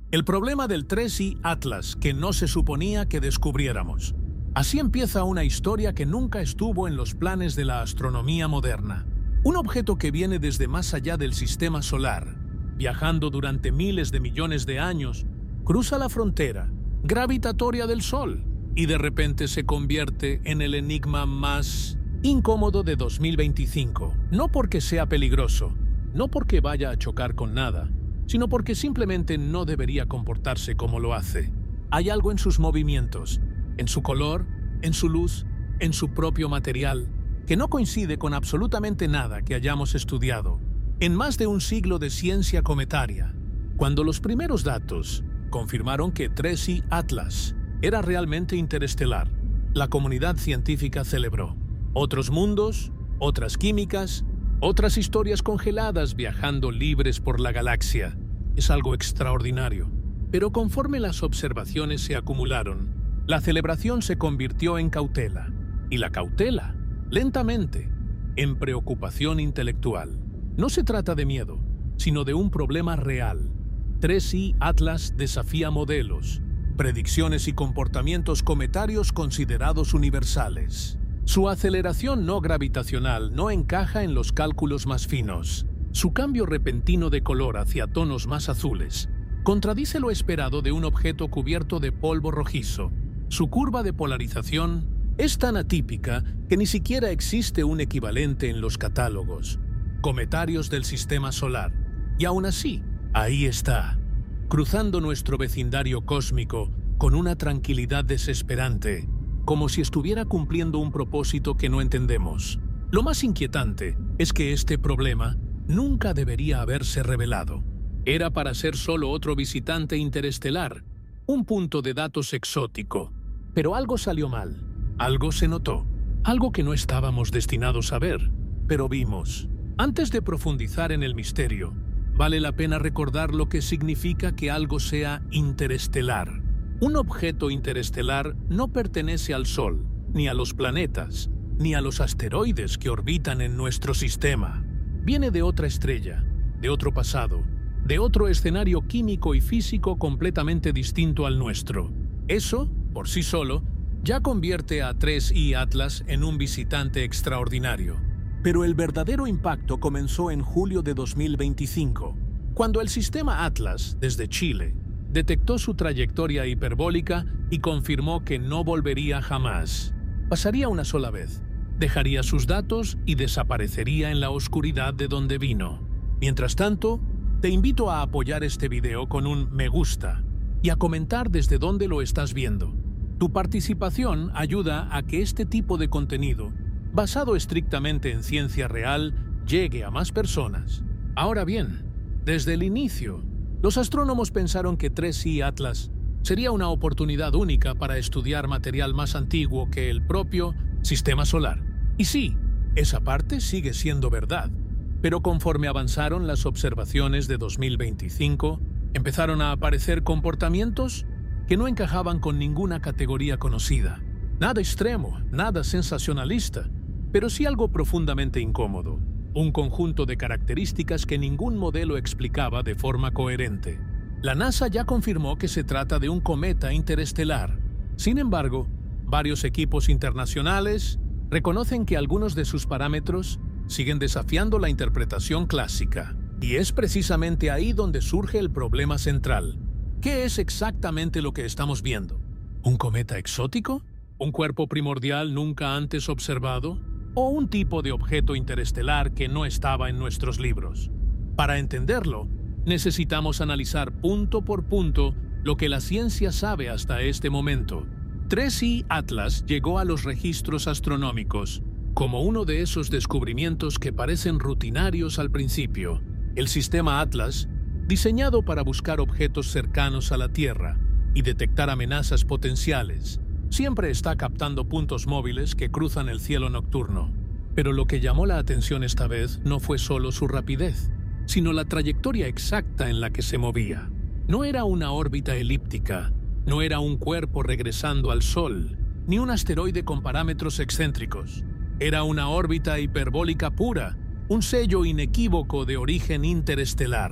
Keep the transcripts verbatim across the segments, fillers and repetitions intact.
El problema del tres I Atlas que no se suponía que descubriéramos. Así empieza una historia que nunca estuvo en los planes de la astronomía moderna. Un objeto que viene desde más allá del sistema solar, viajando durante miles de millones de años, cruza la frontera gravitatoria del Sol y de repente se convierte en el enigma más incómodo de dos mil veinticinco. No porque sea peligroso, no porque vaya a chocar con nada, sino porque simplemente no debería comportarse como lo hace. Hay algo en sus movimientos, en su color, en su luz, en su propio material, que no coincide con absolutamente nada que hayamos estudiado en más de un siglo de ciencia cometaria. Cuando los primeros datos confirmaron que tres I Atlas era realmente interestelar, la comunidad científica celebró. Otros mundos, otras químicas, otras historias congeladas viajando libres por la galaxia. Es algo extraordinario. Pero conforme las observaciones se acumularon, la celebración se convirtió en cautela. Y la cautela, lentamente, en preocupación intelectual. No se trata de miedo, sino de un problema real. tres I Atlas desafía modelos, predicciones y comportamientos cometarios considerados universales. Su aceleración no gravitacional no encaja en los cálculos más finos. Su cambio repentino de color hacia tonos más azules contradice lo esperado de un objeto cubierto de polvo rojizo. Su curva de polarización es tan atípica que ni siquiera existe un equivalente en los catálogos cometarios del sistema solar. Y aún así, ahí está, cruzando nuestro vecindario cósmico con una tranquilidad desesperante, como si estuviera cumpliendo un propósito que no entendemos. Lo más inquietante es que este problema nunca debería haberse revelado. Era para ser solo otro visitante interestelar, un punto de datos exótico. Pero algo salió mal, algo se notó, algo que no estábamos destinados a ver, pero vimos. Antes de profundizar en el misterio, vale la pena recordar lo que significa que algo sea interestelar. Un objeto interestelar no pertenece al Sol, ni a los planetas, ni a los asteroides que orbitan en nuestro sistema. Viene de otra estrella, de otro pasado, de otro escenario químico y físico completamente distinto al nuestro. Eso, por sí solo, ya convierte a tres I Atlas en un visitante extraordinario. Pero el verdadero impacto comenzó en julio de dos mil veinticinco, cuando el sistema Atlas, desde Chile, detectó su trayectoria hiperbólica y confirmó que no volvería jamás. Pasaría una sola vez, dejaría sus datos y desaparecería en la oscuridad de donde vino. Mientras tanto, te invito a apoyar este video con un me gusta y a comentar desde dónde lo estás viendo. Tu participación ayuda a que este tipo de contenido, basado estrictamente en ciencia real, llegue a más personas. Ahora bien, desde el inicio, los astrónomos pensaron que tres I Atlas sería una oportunidad única para estudiar material más antiguo que el propio sistema solar. Y sí, esa parte sigue siendo verdad. Pero conforme avanzaron las observaciones de dos mil veinticinco, empezaron a aparecer comportamientos que no encajaban con ninguna categoría conocida. Nada extremo, nada sensacionalista, pero sí algo profundamente incómodo. Un conjunto de características que ningún modelo explicaba de forma coherente. La NASA ya confirmó que se trata de un cometa interestelar. Sin embargo, varios equipos internacionales reconocen que algunos de sus parámetros siguen desafiando la interpretación clásica. Y es precisamente ahí donde surge el problema central. ¿Qué es exactamente lo que estamos viendo? ¿Un cometa exótico? ¿Un cuerpo primordial nunca antes observado? ¿O un tipo de objeto interestelar que no estaba en nuestros libros? Para entenderlo, necesitamos analizar punto por punto lo que la ciencia sabe hasta este momento. tres I Atlas llegó a los registros astronómicos como uno de esos descubrimientos que parecen rutinarios al principio. El sistema Atlas, diseñado para buscar objetos cercanos a la Tierra y detectar amenazas potenciales, siempre está captando puntos móviles que cruzan el cielo nocturno. Pero lo que llamó la atención esta vez no fue solo su rapidez, sino la trayectoria exacta en la que se movía. No era una órbita elíptica, no era un cuerpo regresando al Sol, ni un asteroide con parámetros excéntricos. Era una órbita hiperbólica pura, un sello inequívoco de origen interestelar.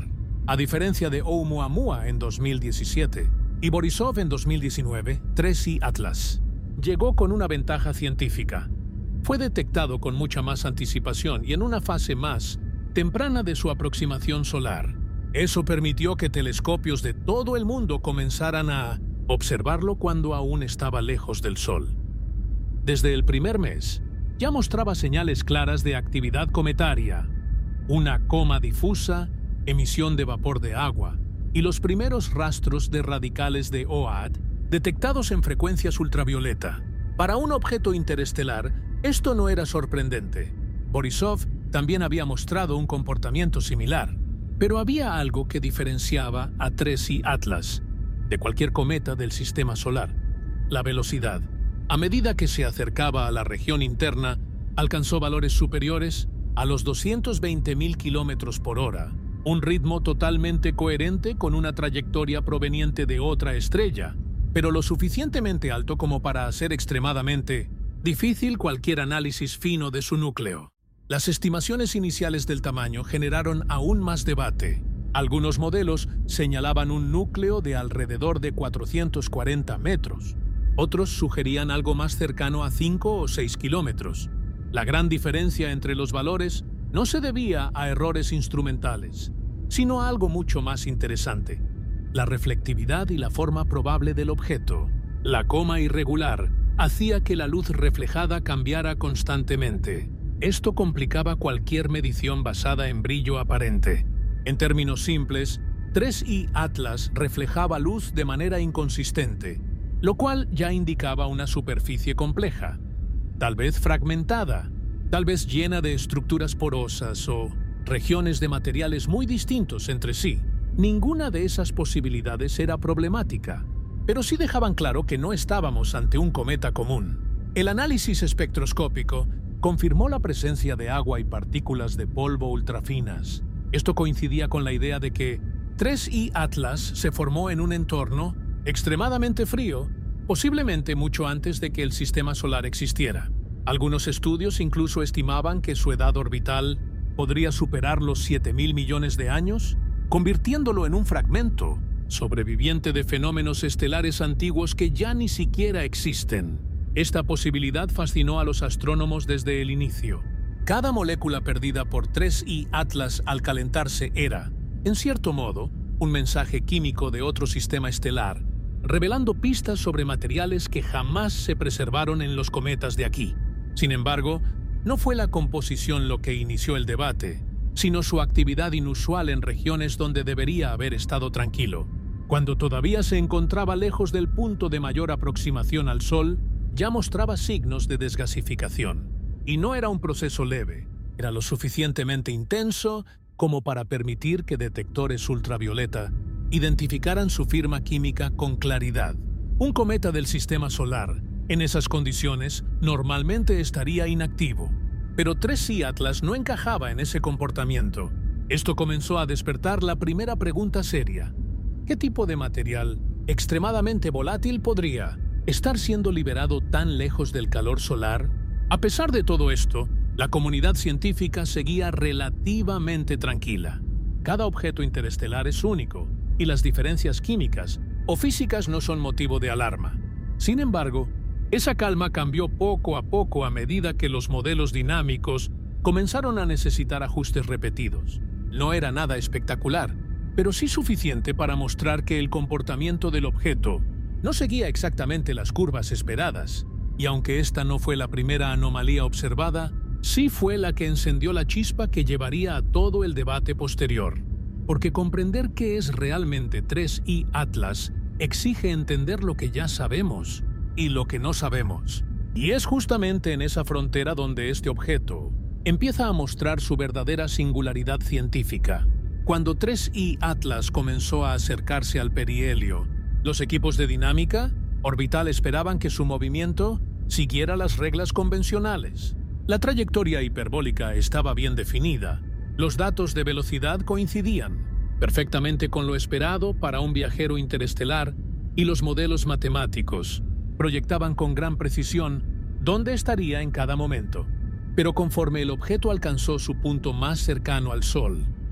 A diferencia de Oumuamua en dos mil diecisiete y Borisov en dos mil diecinueve, tres I Atlas llegó con una ventaja científica. Fue detectado con mucha más anticipación y en una fase más temprana de su aproximación solar. Eso permitió que telescopios de todo el mundo comenzaran a observarlo cuando aún estaba lejos del Sol. Desde el primer mes, ya mostraba señales claras de actividad cometaria, una coma difusa, emisión de vapor de agua y los primeros rastros de radicales de O A D detectados en frecuencias ultravioleta. Para un objeto interestelar, esto no era sorprendente. Borisov también había mostrado un comportamiento similar, pero había algo que diferenciaba a tres I Atlas de cualquier cometa del sistema solar: la velocidad. A medida que se acercaba a la región interna, alcanzó valores superiores a los doscientos veinte mil kilómetros por hora, un ritmo totalmente coherente con una trayectoria proveniente de otra estrella, pero lo suficientemente alto como para hacer extremadamente difícil cualquier análisis fino de su núcleo. Las estimaciones iniciales del tamaño generaron aún más debate. Algunos modelos señalaban un núcleo de alrededor de cuatrocientos cuarenta metros. Otros sugerían algo más cercano a cinco o seis kilómetros. La gran diferencia entre los valores no se debía a errores instrumentales, sino a algo mucho más interesante: la reflectividad y la forma probable del objeto. La coma irregular hacía que la luz reflejada cambiara constantemente. Esto complicaba cualquier medición basada en brillo aparente. En términos simples, tres I Atlas reflejaba luz de manera inconsistente, lo cual ya indicaba una superficie compleja, tal vez fragmentada, tal vez llena de estructuras porosas o regiones de materiales muy distintos entre sí. Ninguna de esas posibilidades era problemática, pero sí dejaban claro que no estábamos ante un cometa común. El análisis espectroscópico confirmó la presencia de agua y partículas de polvo ultrafinas. Esto coincidía con la idea de que tres I Atlas se formó en un entorno extremadamente frío, posiblemente mucho antes de que el sistema solar existiera. Algunos estudios incluso estimaban que su edad orbital podría superar los siete mil millones de años, convirtiéndolo en un fragmento sobreviviente de fenómenos estelares antiguos que ya ni siquiera existen. Esta posibilidad fascinó a los astrónomos desde el inicio. Cada molécula perdida por tres I Atlas al calentarse era, en cierto modo, un mensaje químico de otro sistema estelar, revelando pistas sobre materiales que jamás se preservaron en los cometas de aquí. Sin embargo, no fue la composición lo que inició el debate, sino su actividad inusual en regiones donde debería haber estado tranquilo. Cuando todavía se encontraba lejos del punto de mayor aproximación al Sol, ya mostraba signos de desgasificación. Y no era un proceso leve, era lo suficientemente intenso como para permitir que detectores ultravioleta identificaran su firma química con claridad. Un cometa del sistema solar, en esas condiciones, normalmente estaría inactivo, pero tres I Atlas no encajaba en ese comportamiento. Esto comenzó a despertar la primera pregunta seria: ¿qué tipo de material extremadamente volátil podría estar siendo liberado tan lejos del calor solar? A pesar de todo esto, la comunidad científica seguía relativamente tranquila. Cada objeto interestelar es único, y las diferencias químicas o físicas no son motivo de alarma. Sin embargo, esa calma cambió poco a poco a medida que los modelos dinámicos comenzaron a necesitar ajustes repetidos. No era nada espectacular, pero sí suficiente para mostrar que el comportamiento del objeto no seguía exactamente las curvas esperadas, y aunque esta no fue la primera anomalía observada, sí fue la que encendió la chispa que llevaría a todo el debate posterior. Porque comprender qué es realmente tres I Atlas exige entender lo que ya sabemos y lo que no sabemos. Y es justamente en esa frontera donde este objeto empieza a mostrar su verdadera singularidad científica. Cuando tres I Atlas comenzó a acercarse al perihelio, los equipos de dinámica orbital esperaban que su movimiento siguiera las reglas convencionales. La trayectoria hiperbólica estaba bien definida. Los datos de velocidad coincidían perfectamente con lo esperado para un viajero interestelar y los modelos matemáticos proyectaban con gran precisión dónde estaría en cada momento. Pero conforme el objeto alcanzó su punto más cercano al Sol,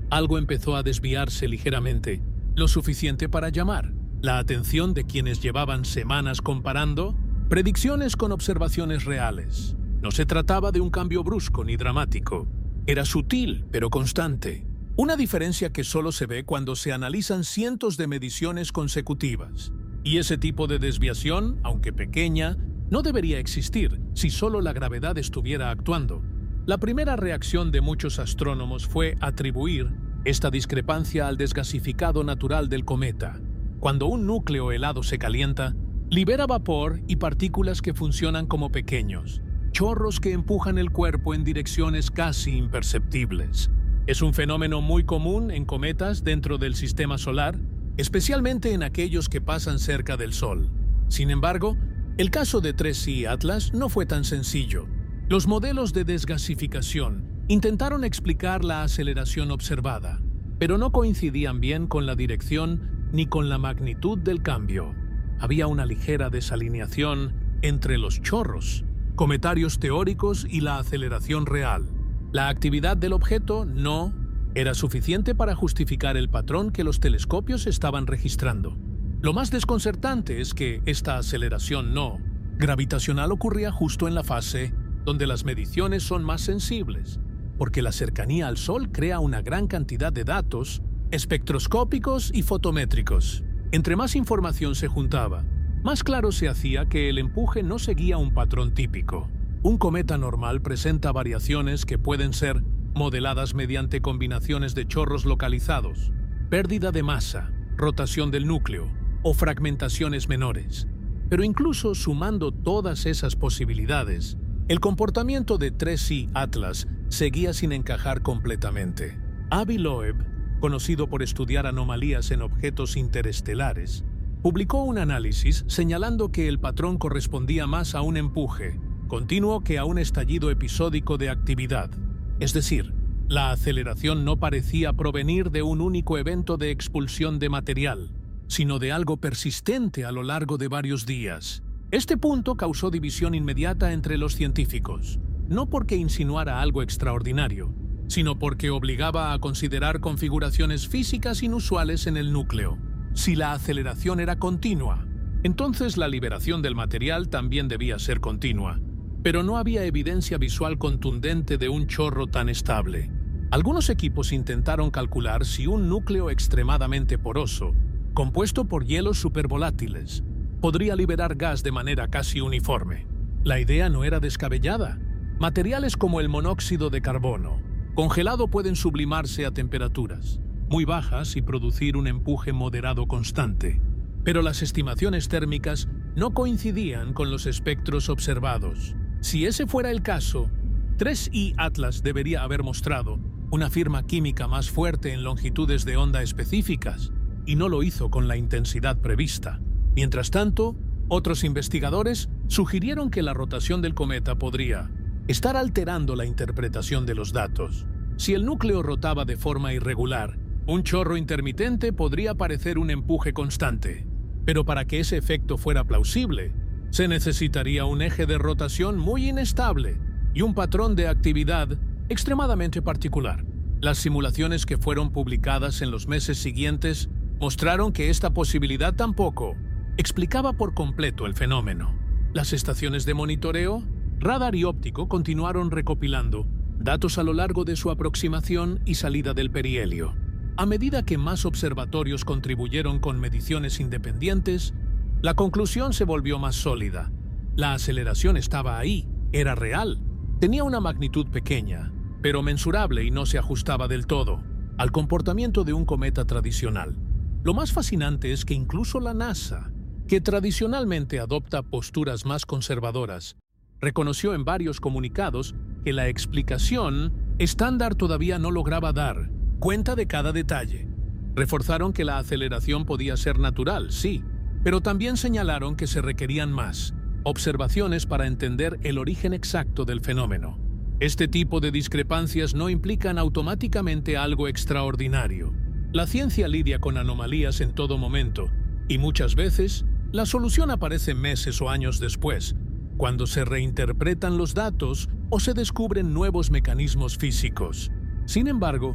algo empezó a desviarse ligeramente, lo suficiente para llamar la atención de quienes llevaban semanas comparando predicciones con observaciones reales. No se trataba de un cambio brusco ni dramático. Era sutil, pero constante. Una diferencia que solo se ve cuando se analizan cientos de mediciones consecutivas. Y ese tipo de desviación, aunque pequeña, no debería existir si solo la gravedad estuviera actuando. La primera reacción de muchos astrónomos fue atribuir esta discrepancia al desgasificado natural del cometa. Cuando un núcleo helado se calienta, libera vapor y partículas que funcionan como pequeños chorros que empujan el cuerpo en direcciones casi imperceptibles. Es un fenómeno muy común en cometas dentro del sistema solar, especialmente en aquellos que pasan cerca del Sol. Sin embargo, el caso de tres C Atlas no fue tan sencillo. Los modelos de desgasificación intentaron explicar la aceleración observada, pero no coincidían bien con la dirección ni con la magnitud del cambio. Había una ligera desalineación entre los chorros, cometarios teóricos y la aceleración real. La actividad del objeto no era suficiente para justificar el patrón que los telescopios estaban registrando. Lo más desconcertante es que esta aceleración no gravitacional ocurría justo en la fase donde las mediciones son más sensibles, porque la cercanía al Sol crea una gran cantidad de datos espectroscópicos y fotométricos. Entre más información se juntaba, más claro se hacía que el empuje no seguía un patrón típico. Un cometa normal presenta variaciones que pueden ser modeladas mediante combinaciones de chorros localizados, pérdida de masa, rotación del núcleo o fragmentaciones menores. Pero incluso sumando todas esas posibilidades, el comportamiento de tres C Atlas seguía sin encajar completamente. Avi Loeb, conocido por estudiar anomalías en objetos interestelares, publicó un análisis señalando que el patrón correspondía más a un empuje continuo que a un estallido episódico de actividad. Es decir, la aceleración no parecía provenir de un único evento de expulsión de material, sino de algo persistente a lo largo de varios días. Este punto causó división inmediata entre los científicos, no porque insinuara algo extraordinario, sino porque obligaba a considerar configuraciones físicas inusuales en el núcleo. Si la aceleración era continua, entonces la liberación del material también debía ser continua, pero no había evidencia visual contundente de un chorro tan estable. Algunos equipos intentaron calcular si un núcleo extremadamente poroso, compuesto por hielos supervolátiles, podría liberar gas de manera casi uniforme. La idea no era descabellada. Materiales como el monóxido de carbono, congelado, pueden sublimarse a temperaturas muy bajas y producir un empuje moderado constante. Pero las estimaciones térmicas no coincidían con los espectros observados. Si ese fuera el caso, tres C Atlas debería haber mostrado una firma química más fuerte en longitudes de onda específicas, y no lo hizo con la intensidad prevista. Mientras tanto, otros investigadores sugirieron que la rotación del cometa podría estar alterando la interpretación de los datos. Si el núcleo rotaba de forma irregular, un chorro intermitente podría parecer un empuje constante. Pero para que ese efecto fuera plausible, se necesitaría un eje de rotación muy inestable y un patrón de actividad extremadamente particular. Las simulaciones que fueron publicadas en los meses siguientes mostraron que esta posibilidad tampoco explicaba por completo el fenómeno. Las estaciones de monitoreo, radar y óptico continuaron recopilando datos a lo largo de su aproximación y salida del perihelio. A medida que más observatorios contribuyeron con mediciones independientes, la conclusión se volvió más sólida. La aceleración estaba ahí, era real, tenía una magnitud pequeña, pero mensurable, y no se ajustaba del todo al comportamiento de un cometa tradicional. Lo más fascinante es que incluso la NASA, que tradicionalmente adopta posturas más conservadoras, reconoció en varios comunicados que la explicación estándar todavía no lograba dar cuenta de cada detalle. Reforzaron que la aceleración podía ser natural, sí, pero también señalaron que se requerían más observaciones para entender el origen exacto del fenómeno. Este tipo de discrepancias no implican automáticamente algo extraordinario. La ciencia lidia con anomalías en todo momento, y muchas veces la solución aparece meses o años después, cuando se reinterpretan los datos o se descubren nuevos mecanismos físicos. Sin embargo,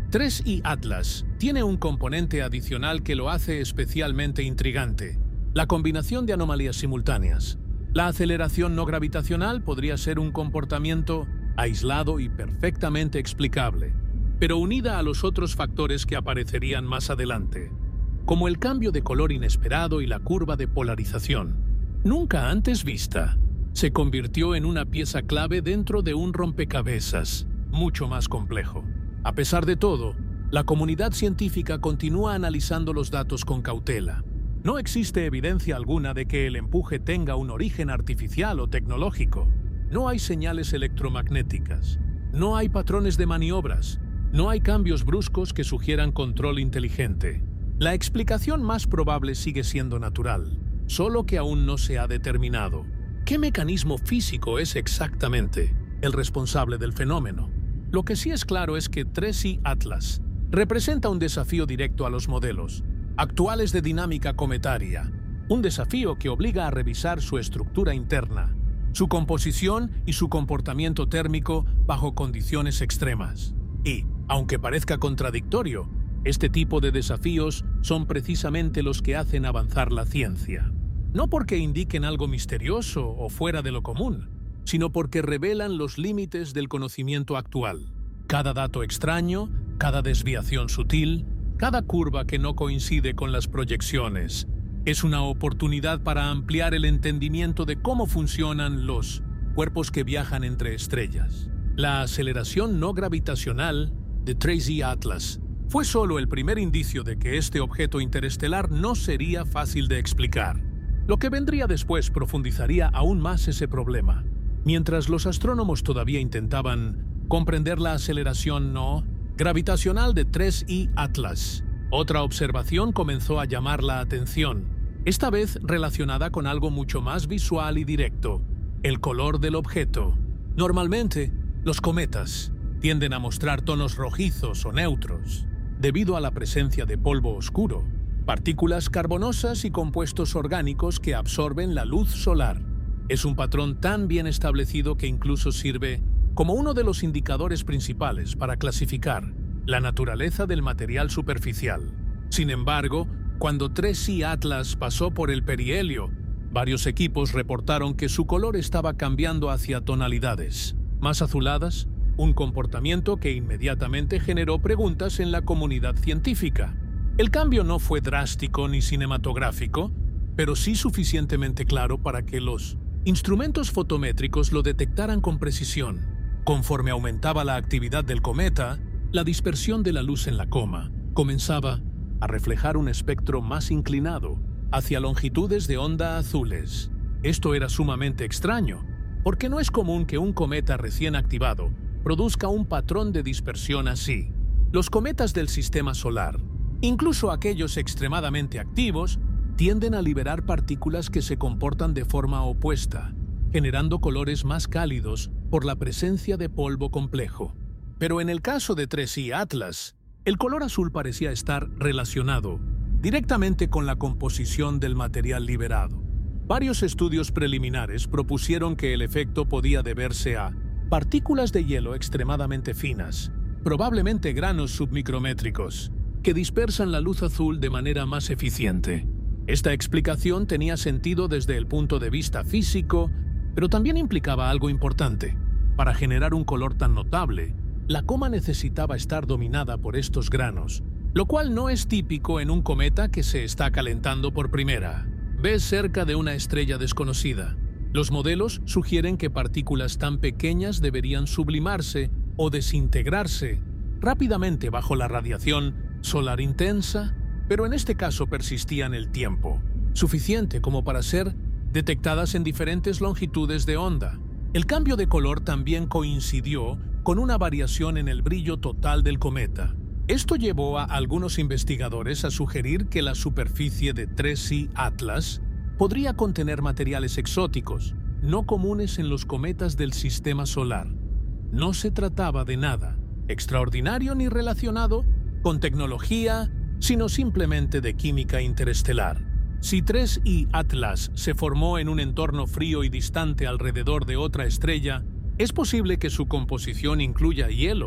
tres I Atlas tiene un componente adicional que lo hace especialmente intrigante: la combinación de anomalías simultáneas. La aceleración no gravitacional podría ser un comportamiento aislado y perfectamente explicable, pero unida a los otros factores que aparecerían más adelante, como el cambio de color inesperado y la curva de polarización, nunca antes vista, se convirtió en una pieza clave dentro de un rompecabezas mucho más complejo. A pesar de todo, la comunidad científica continúa analizando los datos con cautela. No existe evidencia alguna de que el empuje tenga un origen artificial o tecnológico. No hay señales electromagnéticas. No hay patrones de maniobras. No hay cambios bruscos que sugieran control inteligente. La explicación más probable sigue siendo natural, solo que aún no se ha determinado. ¿Qué mecanismo físico es exactamente el responsable del fenómeno? Lo que sí es claro es que tres I Atlas representa un desafío directo a los modelos actuales de dinámica cometaria, un desafío que obliga a revisar su estructura interna, su composición y su comportamiento térmico bajo condiciones extremas. Y, aunque parezca contradictorio, este tipo de desafíos son precisamente los que hacen avanzar la ciencia. No porque indiquen algo misterioso o fuera de lo común, sino porque revelan los límites del conocimiento actual. Cada dato extraño, cada desviación sutil, cada curva que no coincide con las proyecciones, es una oportunidad para ampliar el entendimiento de cómo funcionan los cuerpos que viajan entre estrellas. La aceleración no gravitacional de tres I Atlas fue solo el primer indicio de que este objeto interestelar no sería fácil de explicar. Lo que vendría después profundizaría aún más ese problema. Mientras los astrónomos todavía intentaban comprender la aceleración no gravitacional de tres I Atlas, otra observación comenzó a llamar la atención, esta vez relacionada con algo mucho más visual y directo: el color del objeto. Normalmente, los cometas tienden a mostrar tonos rojizos o neutros, debido a la presencia de polvo oscuro, partículas carbonosas y compuestos orgánicos que absorben la luz solar. Es un patrón tan bien establecido que incluso sirve como uno de los indicadores principales para clasificar la naturaleza del material superficial. Sin embargo, cuando tres I Atlas pasó por el perihelio, varios equipos reportaron que su color estaba cambiando hacia tonalidades más azuladas, un comportamiento que inmediatamente generó preguntas en la comunidad científica. El cambio no fue drástico ni cinematográfico, pero sí suficientemente claro para que los instrumentos fotométricos lo detectaran con precisión. Conforme aumentaba la actividad del cometa, la dispersión de la luz en la coma comenzaba a reflejar un espectro más inclinado hacia longitudes de onda azules. Esto era sumamente extraño, porque no es común que un cometa recién activado produzca un patrón de dispersión así. Los cometas del sistema solar, incluso aquellos extremadamente activos, tienden a liberar partículas que se comportan de forma opuesta, generando colores más cálidos por la presencia de polvo complejo. Pero en el caso de tres I Atlas, el color azul parecía estar relacionado directamente con la composición del material liberado. Varios estudios preliminares propusieron que el efecto podía deberse a partículas de hielo extremadamente finas, probablemente granos submicrométricos, que dispersan la luz azul de manera más eficiente. Esta explicación tenía sentido desde el punto de vista físico, pero también implicaba algo importante. Para generar un color tan notable, la coma necesitaba estar dominada por estos granos, lo cual no es típico en un cometa que se está calentando por primera vez cerca de una estrella desconocida. Los modelos sugieren que partículas tan pequeñas deberían sublimarse o desintegrarse rápidamente bajo la radiación solar intensa, pero en este caso persistían el tiempo suficiente como para ser detectadas en diferentes longitudes de onda. El cambio de color también coincidió con una variación en el brillo total del cometa. Esto llevó a algunos investigadores a sugerir que la superficie de tres I Atlas podría contener materiales exóticos, no comunes en los cometas del sistema solar. No se trataba de nada extraordinario ni relacionado con tecnología, sino simplemente de química interestelar. Si tres I Atlas se formó en un entorno frío y distante alrededor de otra estrella, es posible que su composición incluya hielos,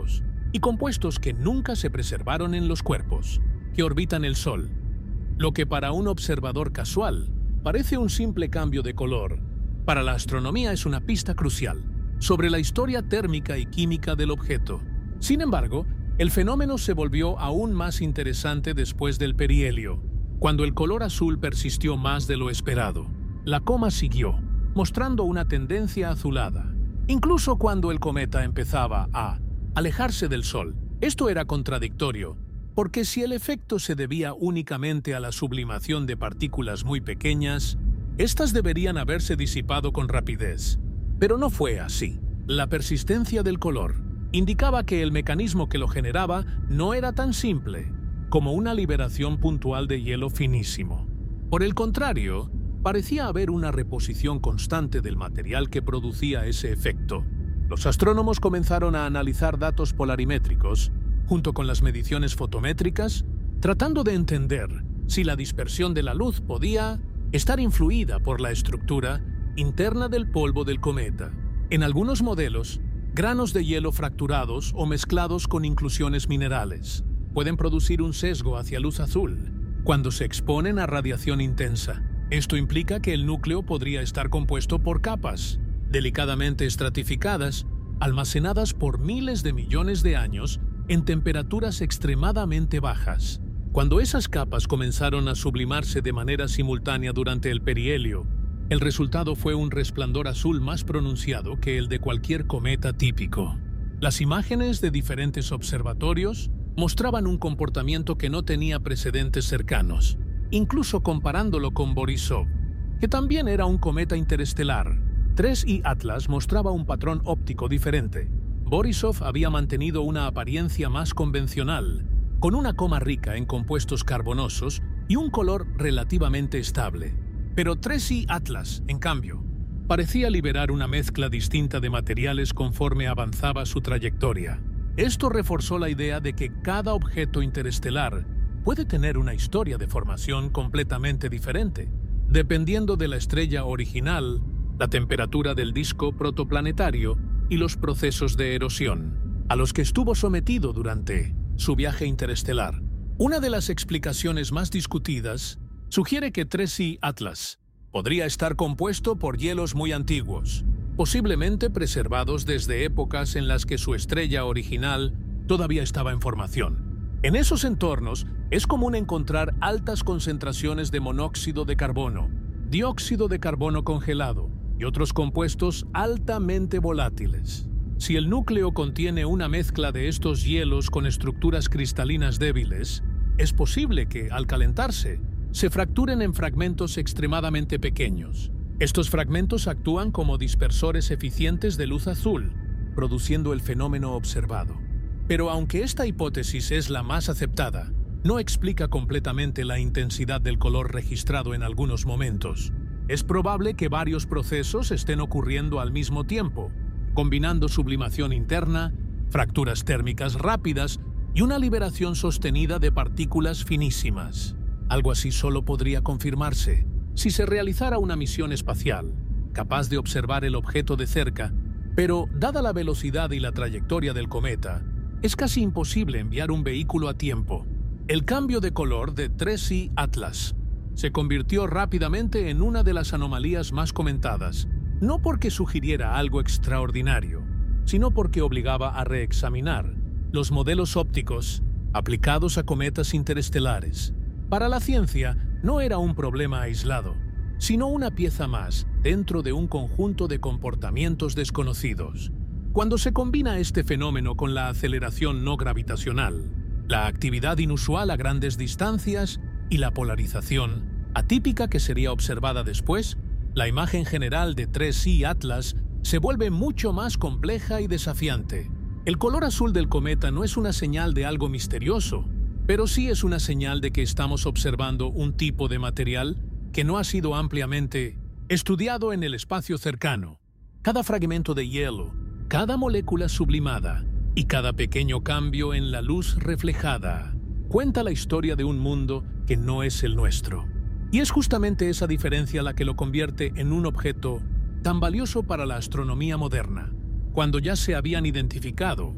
y compuestos que nunca se preservaron en los cuerpos que orbitan el Sol. Lo que para un observador casual parece un simple cambio de color, para la astronomía es una pista crucial sobre la historia térmica y química del objeto. Sin embargo, el fenómeno se volvió aún más interesante después del perihelio, cuando el color azul persistió más de lo esperado. La coma siguió, mostrando una tendencia azulada, incluso cuando el cometa empezaba a alejarse del Sol. Esto era contradictorio, porque si el efecto se debía únicamente a la sublimación de partículas muy pequeñas, estas deberían haberse disipado con rapidez. Pero no fue así. La persistencia del color indicaba que el mecanismo que lo generaba no era tan simple como una liberación puntual de hielo finísimo. Por el contrario, parecía haber una reposición constante del material que producía ese efecto. Los astrónomos comenzaron a analizar datos polarimétricos, junto con las mediciones fotométricas, tratando de entender si la dispersión de la luz podía estar influida por la estructura interna del polvo del cometa. En algunos modelos, granos de hielo fracturados o mezclados con inclusiones minerales pueden producir un sesgo hacia luz azul cuando se exponen a radiación intensa. Esto implica que el núcleo podría estar compuesto por capas, delicadamente estratificadas, almacenadas por miles de millones de años en temperaturas extremadamente bajas. Cuando esas capas comenzaron a sublimarse de manera simultánea durante el perihelio, el resultado fue un resplandor azul más pronunciado que el de cualquier cometa típico. Las imágenes de diferentes observatorios mostraban un comportamiento que no tenía precedentes cercanos, incluso comparándolo con Borisov, que también era un cometa interestelar. tres I Atlas mostraba un patrón óptico diferente. Borisov había mantenido una apariencia más convencional, con una coma rica en compuestos carbonosos y un color relativamente estable. Pero tres I Atlas, en cambio, parecía liberar una mezcla distinta de materiales conforme avanzaba su trayectoria. Esto reforzó la idea de que cada objeto interestelar puede tener una historia de formación completamente diferente, dependiendo de la estrella original, la temperatura del disco protoplanetario y los procesos de erosión a los que estuvo sometido durante su viaje interestelar. Una de las explicaciones más discutidas sugiere que tres I Atlas podría estar compuesto por hielos muy antiguos, posiblemente preservados desde épocas en las que su estrella original todavía estaba en formación. En esos entornos es común encontrar altas concentraciones de monóxido de carbono, dióxido de carbono congelado y otros compuestos altamente volátiles. Si el núcleo contiene una mezcla de estos hielos con estructuras cristalinas débiles, es posible que, al calentarse, se fracturen en fragmentos extremadamente pequeños. Estos fragmentos actúan como dispersores eficientes de luz azul, produciendo el fenómeno observado. Pero aunque esta hipótesis es la más aceptada, no explica completamente la intensidad del color registrado en algunos momentos. Es probable que varios procesos estén ocurriendo al mismo tiempo, combinando sublimación interna, fracturas térmicas rápidas y una liberación sostenida de partículas finísimas. Algo así solo podría confirmarse si se realizara una misión espacial, capaz de observar el objeto de cerca, pero dada la velocidad y la trayectoria del cometa, es casi imposible enviar un vehículo a tiempo. El cambio de color de tres I Atlas se convirtió rápidamente en una de las anomalías más comentadas, no porque sugiriera algo extraordinario, sino porque obligaba a reexaminar los modelos ópticos aplicados a cometas interestelares. Para la ciencia, no era un problema aislado, sino una pieza más dentro de un conjunto de comportamientos desconocidos. Cuando se combina este fenómeno con la aceleración no gravitacional, la actividad inusual a grandes distancias y la polarización atípica que sería observada después, la imagen general de tres I Atlas se vuelve mucho más compleja y desafiante. El color azul del cometa no es una señal de algo misterioso, pero sí es una señal de que estamos observando un tipo de material que no ha sido ampliamente estudiado en el espacio cercano. Cada fragmento de hielo, cada molécula sublimada y cada pequeño cambio en la luz reflejada cuenta la historia de un mundo que no es el nuestro. Y es justamente esa diferencia la que lo convierte en un objeto tan valioso para la astronomía moderna. Cuando ya se habían identificado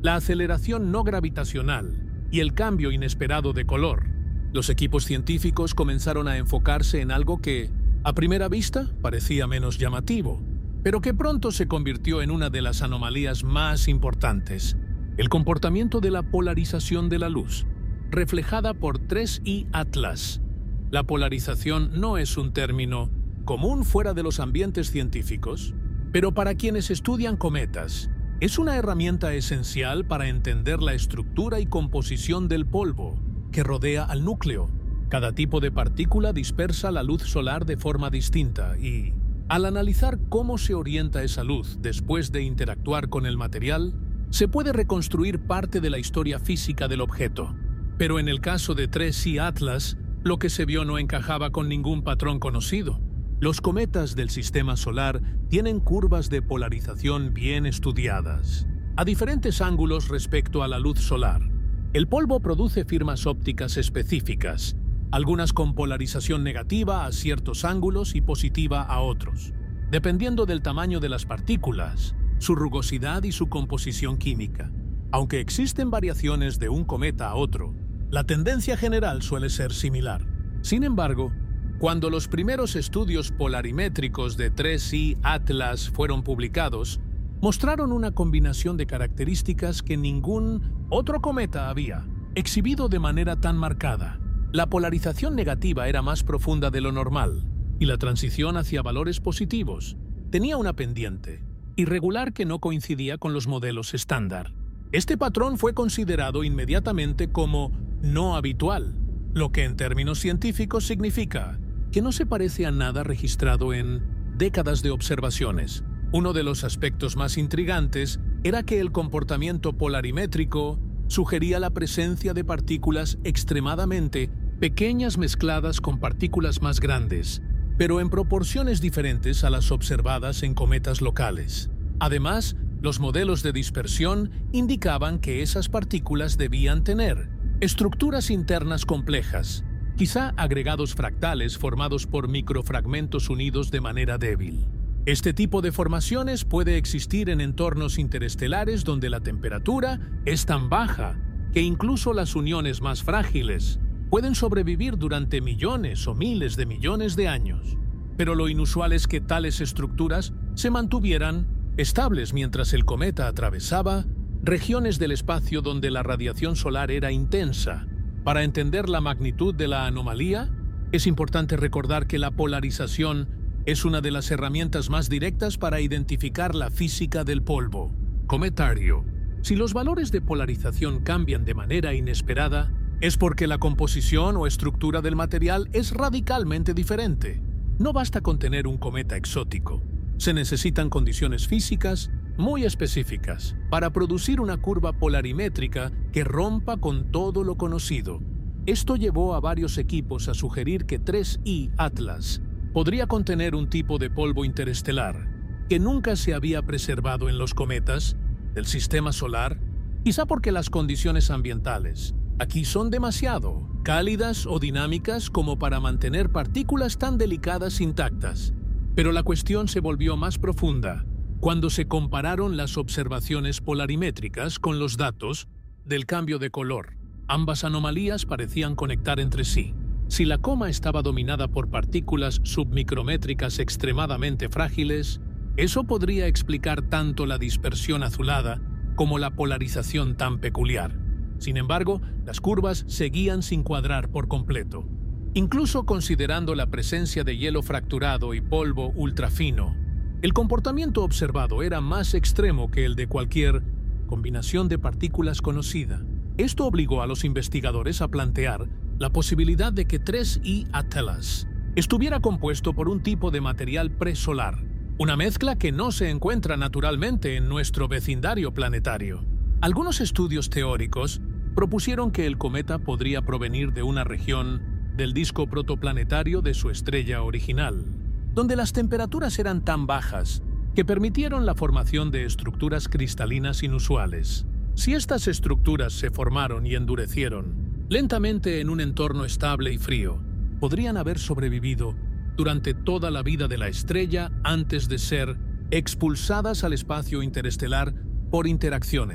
la aceleración no gravitacional y el cambio inesperado de color. Los equipos científicos comenzaron a enfocarse en algo que, a primera vista, parecía menos llamativo, pero que pronto se convirtió en una de las anomalías más importantes: el comportamiento de la polarización de la luz, reflejada por tres I Atlas. La polarización no es un término común fuera de los ambientes científicos, pero para quienes estudian cometas, es una herramienta esencial para entender la estructura y composición del polvo que rodea al núcleo. Cada tipo de partícula dispersa la luz solar de forma distinta y, al analizar cómo se orienta esa luz después de interactuar con el material, se puede reconstruir parte de la historia física del objeto. Pero en el caso de tres I Atlas, lo que se vio no encajaba con ningún patrón conocido. Los cometas del sistema solar tienen curvas de polarización bien estudiadas, a diferentes ángulos respecto a la luz solar. El polvo produce firmas ópticas específicas, algunas con polarización negativa a ciertos ángulos y positiva a otros, dependiendo del tamaño de las partículas, su rugosidad y su composición química. Aunque existen variaciones de un cometa a otro, la tendencia general suele ser similar. Sin embargo, cuando los primeros estudios polarimétricos de tres I Atlas fueron publicados, mostraron una combinación de características que ningún otro cometa había exhibido de manera tan marcada. La polarización negativa era más profunda de lo normal, y la transición hacia valores positivos tenía una pendiente irregular que no coincidía con los modelos estándar. Este patrón fue considerado inmediatamente como no habitual, lo que en términos científicos significa que no se parece a nada registrado en décadas de observaciones. Uno de los aspectos más intrigantes era que el comportamiento polarimétrico sugería la presencia de partículas extremadamente pequeñas mezcladas con partículas más grandes, pero en proporciones diferentes a las observadas en cometas locales. Además, los modelos de dispersión indicaban que esas partículas debían tener estructuras internas complejas, quizá agregados fractales formados por microfragmentos unidos de manera débil. Este tipo de formaciones puede existir en entornos interestelares donde la temperatura es tan baja que incluso las uniones más frágiles pueden sobrevivir durante millones o miles de millones de años. Pero lo inusual es que tales estructuras se mantuvieran estables mientras el cometa atravesaba regiones del espacio donde la radiación solar era intensa. Para entender la magnitud de la anomalía, es importante recordar que la polarización es una de las herramientas más directas para identificar la física del polvo. Cometario: si los valores de polarización cambian de manera inesperada, es porque la composición o estructura del material es radicalmente diferente. No basta con tener un cometa exótico. Se necesitan condiciones físicas muy específicas para producir una curva polarimétrica que rompa con todo lo conocido. Esto llevó a varios equipos a sugerir que tres I Atlas podría contener un tipo de polvo interestelar que nunca se había preservado en los cometas del sistema solar, quizá porque las condiciones ambientales aquí son demasiado cálidas o dinámicas como para mantener partículas tan delicadas intactas. Pero la cuestión se volvió más profunda cuando se compararon las observaciones polarimétricas con los datos del cambio de color. Ambas anomalías parecían conectar entre sí. Si la coma estaba dominada por partículas submicrométricas extremadamente frágiles, eso podría explicar tanto la dispersión azulada como la polarización tan peculiar. Sin embargo, las curvas seguían sin cuadrar por completo. Incluso considerando la presencia de hielo fracturado y polvo ultrafino, el comportamiento observado era más extremo que el de cualquier combinación de partículas conocida. Esto obligó a los investigadores a plantear la posibilidad de que tres I Atlas estuviera compuesto por un tipo de material presolar, una mezcla que no se encuentra naturalmente en nuestro vecindario planetario. Algunos estudios teóricos propusieron que el cometa podría provenir de una región del disco protoplanetario de su estrella original, donde las temperaturas eran tan bajas que permitieron la formación de estructuras cristalinas inusuales. Si estas estructuras se formaron y endurecieron lentamente en un entorno estable y frío, podrían haber sobrevivido durante toda la vida de la estrella antes de ser expulsadas al espacio interestelar por interacciones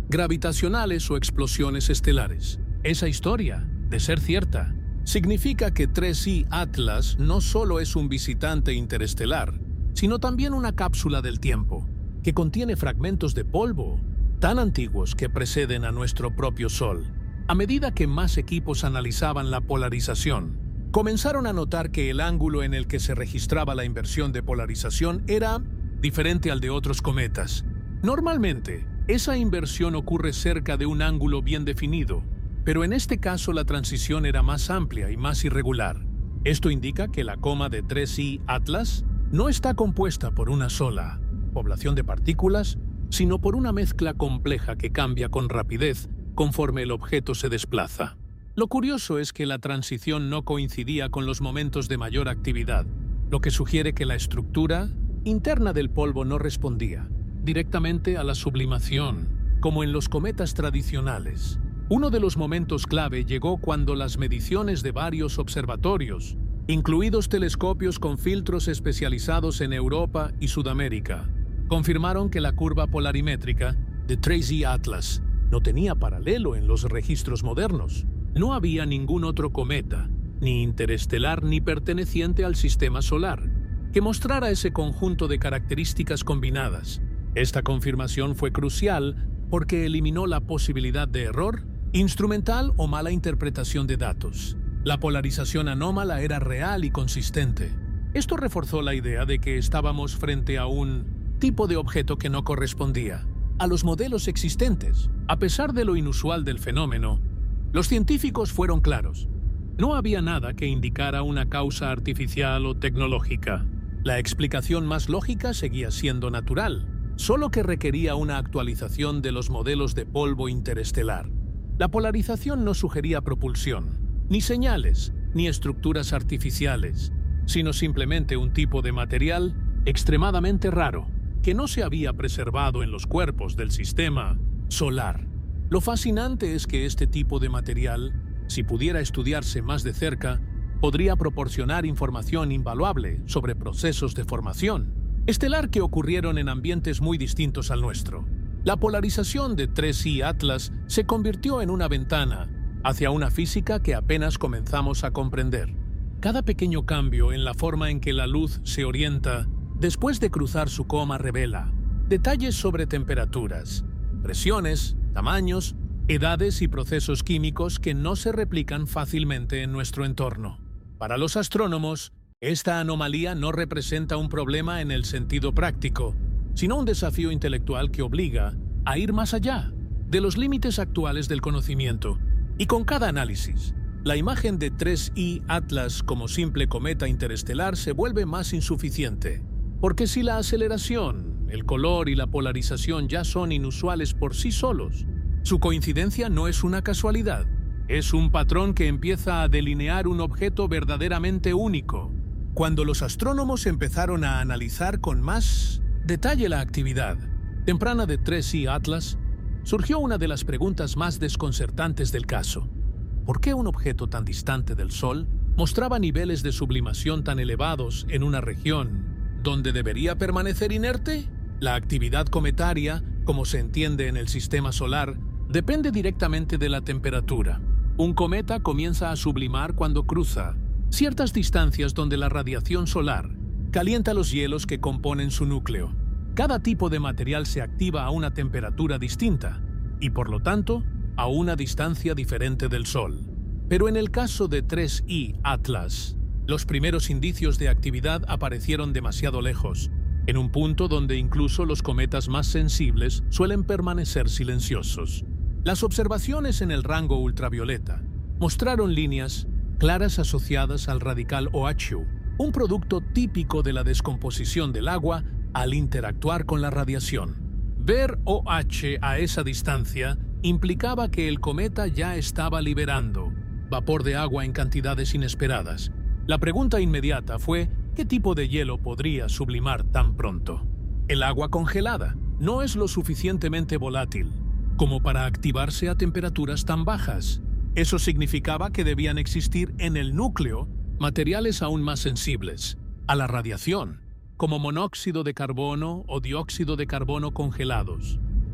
gravitacionales o explosiones estelares. Esa historia, de ser cierta, significa que tres I Atlas no solo es un visitante interestelar, sino también una cápsula del tiempo, que contiene fragmentos de polvo tan antiguos que preceden a nuestro propio Sol. A medida que más equipos analizaban la polarización, comenzaron a notar que el ángulo en el que se registraba la inversión de polarización era diferente al de otros cometas. Normalmente, esa inversión ocurre cerca de un ángulo bien definido, pero en este caso la transición era más amplia y más irregular. Esto indica que la coma de tres I Atlas no está compuesta por una sola población de partículas, sino por una mezcla compleja que cambia con rapidez conforme el objeto se desplaza. Lo curioso es que la transición no coincidía con los momentos de mayor actividad, lo que sugiere que la estructura interna del polvo no respondía directamente a la sublimación, como en los cometas tradicionales. Uno de los momentos clave llegó cuando las mediciones de varios observatorios, incluidos telescopios con filtros especializados en Europa y Sudamérica, confirmaron que la curva polarimétrica de tres I Atlas no tenía paralelo en los registros modernos. No había ningún otro cometa, ni interestelar ni perteneciente al sistema solar, que mostrara ese conjunto de características combinadas. Esta confirmación fue crucial porque eliminó la posibilidad de error instrumental o mala interpretación de datos. La polarización anómala era real y consistente. Esto reforzó la idea de que estábamos frente a un tipo de objeto que no correspondía a los modelos existentes. A pesar de lo inusual del fenómeno, los científicos fueron claros. No había nada que indicara una causa artificial o tecnológica. La explicación más lógica seguía siendo natural, solo que requería una actualización de los modelos de polvo interestelar. La polarización no sugería propulsión, ni señales, ni estructuras artificiales, sino simplemente un tipo de material extremadamente raro, que no se había preservado en los cuerpos del sistema solar. Lo fascinante es que este tipo de material, si pudiera estudiarse más de cerca, podría proporcionar información invaluable sobre procesos de formación estelar que ocurrieron en ambientes muy distintos al nuestro. La polarización de tres I Atlas se convirtió en una ventana hacia una física que apenas comenzamos a comprender. Cada pequeño cambio en la forma en que la luz se orienta después de cruzar su coma revela detalles sobre temperaturas, presiones, tamaños, edades y procesos químicos que no se replican fácilmente en nuestro entorno. Para los astrónomos, esta anomalía no representa un problema en el sentido práctico, sino un desafío intelectual que obliga a ir más allá de los límites actuales del conocimiento. Y con cada análisis, la imagen de tres I Atlas como simple cometa interestelar se vuelve más insuficiente, porque si la aceleración, el color y la polarización ya son inusuales por sí solos, su coincidencia no es una casualidad, es un patrón que empieza a delinear un objeto verdaderamente único. Cuando los astrónomos empezaron a analizar con más detalle la actividad temprana de tres I Atlas, surgió una de las preguntas más desconcertantes del caso. ¿Por qué un objeto tan distante del Sol mostraba niveles de sublimación tan elevados en una región donde debería permanecer inerte? La actividad cometaria, como se entiende en el sistema solar, depende directamente de la temperatura. Un cometa comienza a sublimar cuando cruza ciertas distancias donde la radiación solar calienta los hielos que componen su núcleo. Cada tipo de material se activa a una temperatura distinta y, por lo tanto, a una distancia diferente del Sol. Pero en el caso de tres I Atlas, los primeros indicios de actividad aparecieron demasiado lejos, en un punto donde incluso los cometas más sensibles suelen permanecer silenciosos. Las observaciones en el rango ultravioleta mostraron líneas claras asociadas al radical OH, un producto típico de la descomposición del agua al interactuar con la radiación. Ver OH a esa distancia implicaba que el cometa ya estaba liberando vapor de agua en cantidades inesperadas. La pregunta inmediata fue, ¿qué tipo de hielo podría sublimar tan pronto? El agua congelada no es lo suficientemente volátil como para activarse a temperaturas tan bajas. Eso significaba que debían existir en el núcleo materiales aún más sensibles a la radiación, como monóxido de carbono o dióxido de carbono congelados.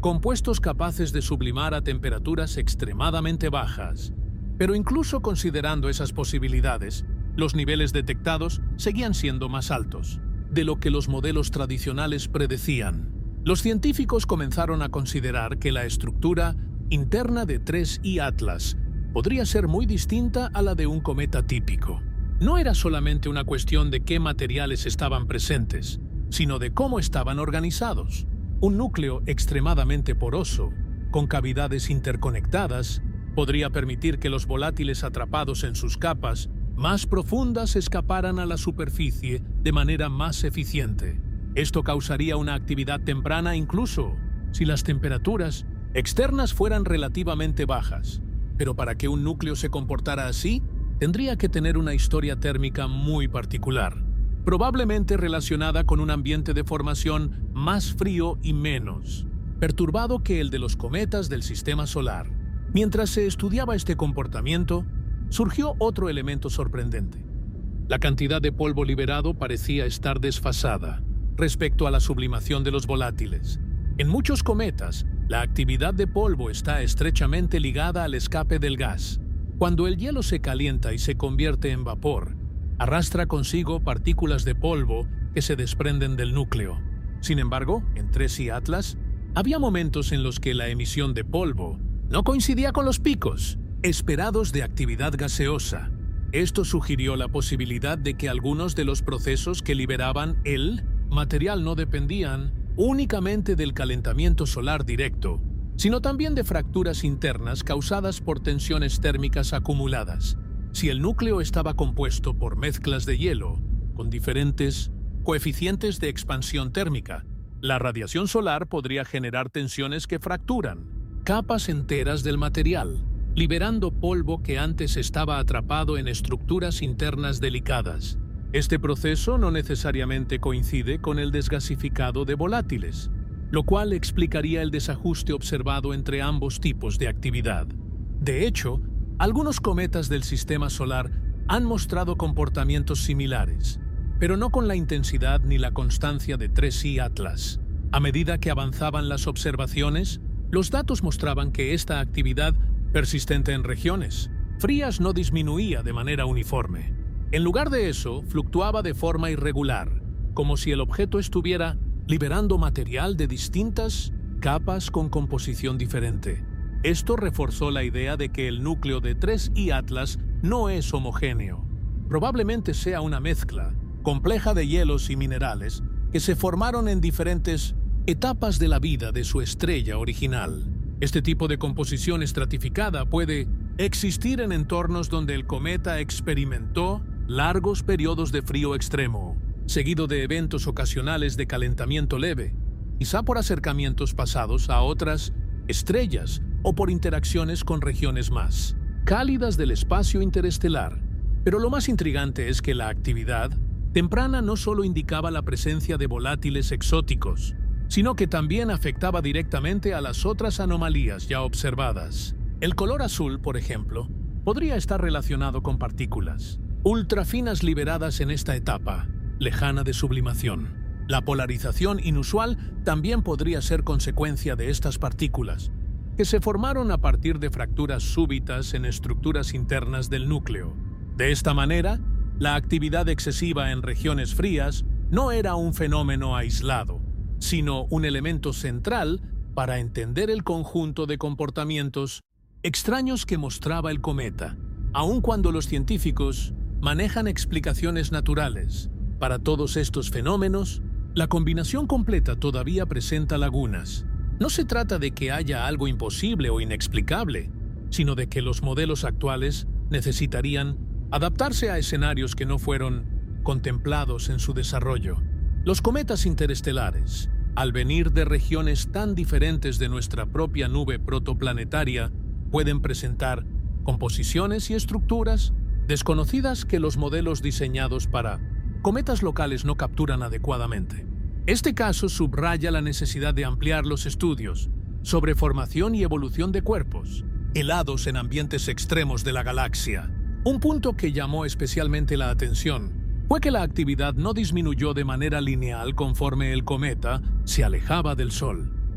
compuestos capaces de sublimar a temperaturas extremadamente bajas. Pero incluso considerando esas posibilidades, los niveles detectados seguían siendo más altos de lo que los modelos tradicionales predecían. Los científicos comenzaron a considerar que la estructura interna de tres I Atlas podría ser muy distinta a la de un cometa típico. No era solamente una cuestión de qué materiales estaban presentes, sino de cómo estaban organizados. Un núcleo extremadamente poroso, con cavidades interconectadas, podría permitir que los volátiles atrapados en sus capas más profundas escaparan a la superficie de manera más eficiente. Esto causaría una actividad temprana incluso si las temperaturas externas fueran relativamente bajas. Pero para que un núcleo se comportara así, tendría que tener una historia térmica muy particular, probablemente relacionada con un ambiente de formación más frío y menos perturbado que el de los cometas del sistema solar. Mientras se estudiaba este comportamiento, surgió otro elemento sorprendente. La cantidad de polvo liberado parecía estar desfasada respecto a la sublimación de los volátiles. En muchos cometas, la actividad de polvo está estrechamente ligada al escape del gas. Cuando el hielo se calienta y se convierte en vapor, arrastra consigo partículas de polvo que se desprenden del núcleo. Sin embargo, en tres I Atlas, había momentos en los que la emisión de polvo no coincidía con los picos esperados de actividad gaseosa. Esto sugirió la posibilidad de que algunos de los procesos que liberaban el material no dependían únicamente del calentamiento solar directo, sino también de fracturas internas causadas por tensiones térmicas acumuladas. Si el núcleo estaba compuesto por mezclas de hielo con diferentes coeficientes de expansión térmica, la radiación solar podría generar tensiones que fracturan capas enteras del material, liberando polvo que antes estaba atrapado en estructuras internas delicadas. Este proceso no necesariamente coincide con el desgasificado de volátiles, lo cual explicaría el desajuste observado entre ambos tipos de actividad. De hecho, algunos cometas del sistema solar han mostrado comportamientos similares, pero no con la intensidad ni la constancia de tres I Atlas. A medida que avanzaban las observaciones, los datos mostraban que esta actividad persistente en regiones frías no disminuía de manera uniforme. En lugar de eso, fluctuaba de forma irregular, como si el objeto estuviera liberando material de distintas capas con composición diferente. Esto reforzó la idea de que el núcleo de tres I Atlas no es homogéneo. Probablemente sea una mezcla compleja de hielos y minerales que se formaron en diferentes etapas de la vida de su estrella original. Este tipo de composición estratificada puede existir en entornos donde el cometa experimentó largos periodos de frío extremo, seguido de eventos ocasionales de calentamiento leve, quizá por acercamientos pasados a otras estrellas o por interacciones con regiones más cálidas del espacio interestelar. Pero lo más intrigante es que la actividad temprana no solo indicaba la presencia de volátiles exóticos, sino que también afectaba directamente a las otras anomalías ya observadas. El color azul, por ejemplo, podría estar relacionado con partículas ultrafinas liberadas en esta etapa lejana de sublimación. La polarización inusual también podría ser consecuencia de estas partículas, que se formaron a partir de fracturas súbitas en estructuras internas del núcleo. De esta manera, la actividad excesiva en regiones frías no era un fenómeno aislado, sino un elemento central para entender el conjunto de comportamientos extraños que mostraba el cometa. Aun cuando los científicos manejan explicaciones naturales para todos estos fenómenos, la combinación completa todavía presenta lagunas. No se trata de que haya algo imposible o inexplicable, sino de que los modelos actuales necesitarían adaptarse a escenarios que no fueron contemplados en su desarrollo. Los cometas interestelares, al venir de regiones tan diferentes de nuestra propia nube protoplanetaria, pueden presentar composiciones y estructuras desconocidas que los modelos diseñados para cometas locales no capturan adecuadamente. Este caso subraya la necesidad de ampliar los estudios sobre formación y evolución de cuerpos helados en ambientes extremos de la galaxia. Un punto que llamó especialmente la atención fue que la actividad no disminuyó de manera lineal conforme el cometa se alejaba del Sol.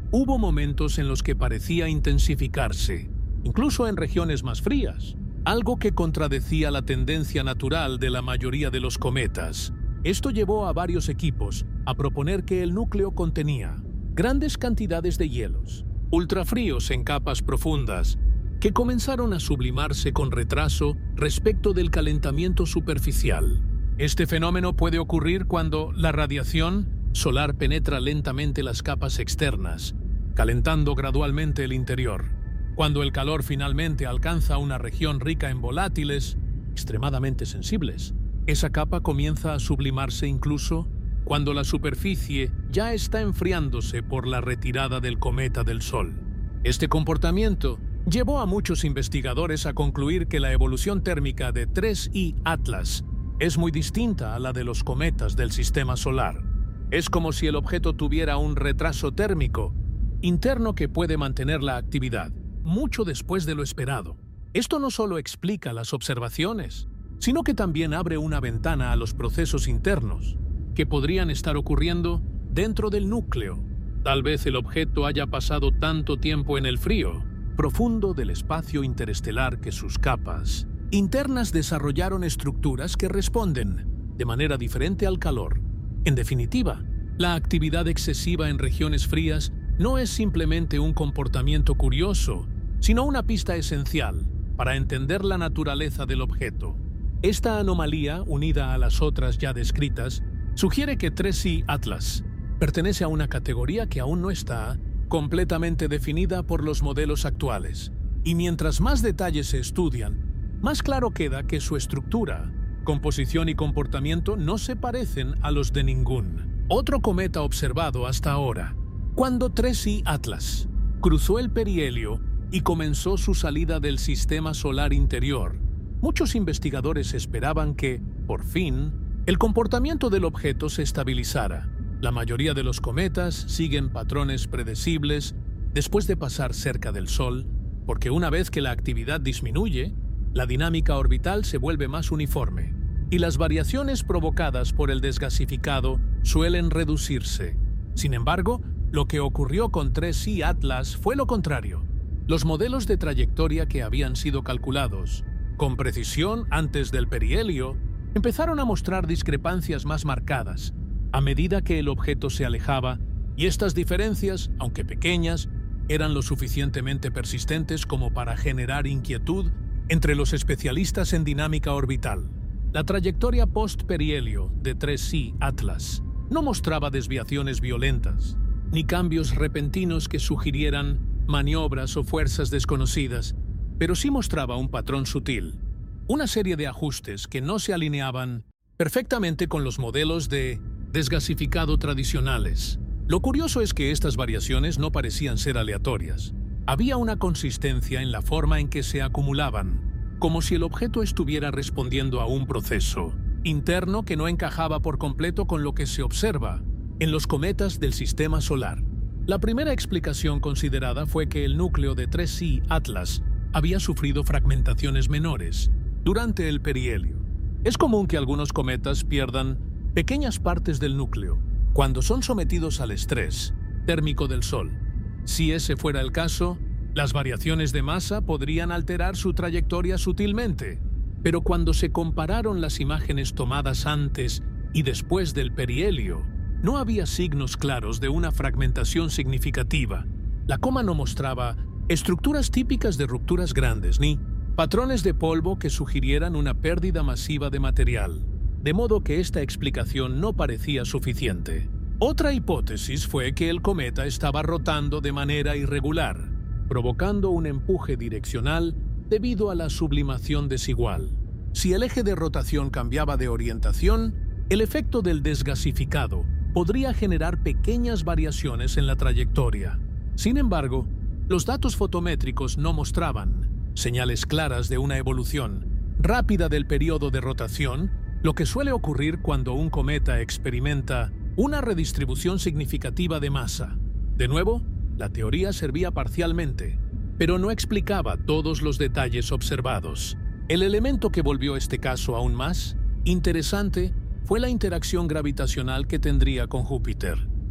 Hubo momentos en los que parecía intensificarse, incluso en regiones más frías, algo que contradecía la tendencia natural de la mayoría de los cometas. Esto llevó a varios equipos a proponer que el núcleo contenía grandes cantidades de hielos, ultrafríos en capas profundas, que comenzaron a sublimarse con retraso respecto del calentamiento superficial. Este fenómeno puede ocurrir cuando la radiación solar penetra lentamente las capas externas, calentando gradualmente el interior. Cuando el calor finalmente alcanza una región rica en volátiles, extremadamente sensibles, esa capa comienza a sublimarse incluso cuando la superficie ya está enfriándose por la retirada del cometa del Sol. Este comportamiento llevó a muchos investigadores a concluir que la evolución térmica de tres I Atlas es muy distinta a la de los cometas del sistema solar. Es como si el objeto tuviera un retraso térmico interno que puede mantener la actividad mucho después de lo esperado. Esto no solo explica las observaciones, sino que también abre una ventana a los procesos internos que podrían estar ocurriendo dentro del núcleo. Tal vez el objeto haya pasado tanto tiempo en el frío profundo del espacio interestelar que sus capas internas desarrollaron estructuras que responden de manera diferente al calor. En definitiva, la actividad excesiva en regiones frías no es simplemente un comportamiento curioso, sino una pista esencial para entender la naturaleza del objeto. Esta anomalía, unida a las otras ya descritas, sugiere que tres I Atlas pertenece a una categoría que aún no está completamente definida por los modelos actuales. Y mientras más detalles se estudian, más claro queda que su estructura, composición y comportamiento no se parecen a los de ningún otro cometa observado hasta ahora. Cuando tres I Atlas cruzó el perihelio y comenzó su salida del sistema solar interior, muchos investigadores esperaban que, por fin, el comportamiento del objeto se estabilizara. La mayoría de los cometas siguen patrones predecibles después de pasar cerca del Sol, porque una vez que la actividad disminuye, la dinámica orbital se vuelve más uniforme, y las variaciones provocadas por el desgasificado suelen reducirse. Sin embargo, lo que ocurrió con tres I Atlas fue lo contrario. Los modelos de trayectoria que habían sido calculados con precisión antes del perihelio empezaron a mostrar discrepancias más marcadas a medida que el objeto se alejaba, y estas diferencias, aunque pequeñas, eran lo suficientemente persistentes como para generar inquietud entre los especialistas en dinámica orbital. La trayectoria post-perihelio de tres I Atlas no mostraba desviaciones violentas, ni cambios repentinos que sugirieran maniobras o fuerzas desconocidas, pero sí mostraba un patrón sutil, una serie de ajustes que no se alineaban perfectamente con los modelos de desgasificado tradicionales. Lo curioso es que estas variaciones no parecían ser aleatorias. Había una consistencia en la forma en que se acumulaban, como si el objeto estuviera respondiendo a un proceso interno que no encajaba por completo con lo que se observa en los cometas del sistema solar. La primera explicación considerada fue que el núcleo de tres I Atlas había sufrido fragmentaciones menores durante el perihelio. Es común que algunos cometas pierdan pequeñas partes del núcleo cuando son sometidos al estrés térmico del Sol. Si ese fuera el caso, las variaciones de masa podrían alterar su trayectoria sutilmente, pero cuando se compararon las imágenes tomadas antes y después del perihelio, no había signos claros de una fragmentación significativa. La coma no mostraba estructuras típicas de rupturas grandes ni patrones de polvo que sugirieran una pérdida masiva de material, de modo que esta explicación no parecía suficiente. Otra hipótesis fue que el cometa estaba rotando de manera irregular, provocando un empuje direccional debido a la sublimación desigual. Si el eje de rotación cambiaba de orientación, el efecto del desgasificado podría generar pequeñas variaciones en la trayectoria. Sin embargo, los datos fotométricos no mostraban señales claras de una evolución rápida del periodo de rotación, lo que suele ocurrir cuando un cometa experimenta una redistribución significativa de masa. De nuevo, la teoría servía parcialmente, pero no explicaba todos los detalles observados. El elemento que volvió este caso aún más interesante fue la interacción gravitacional que tendría con Júpiter.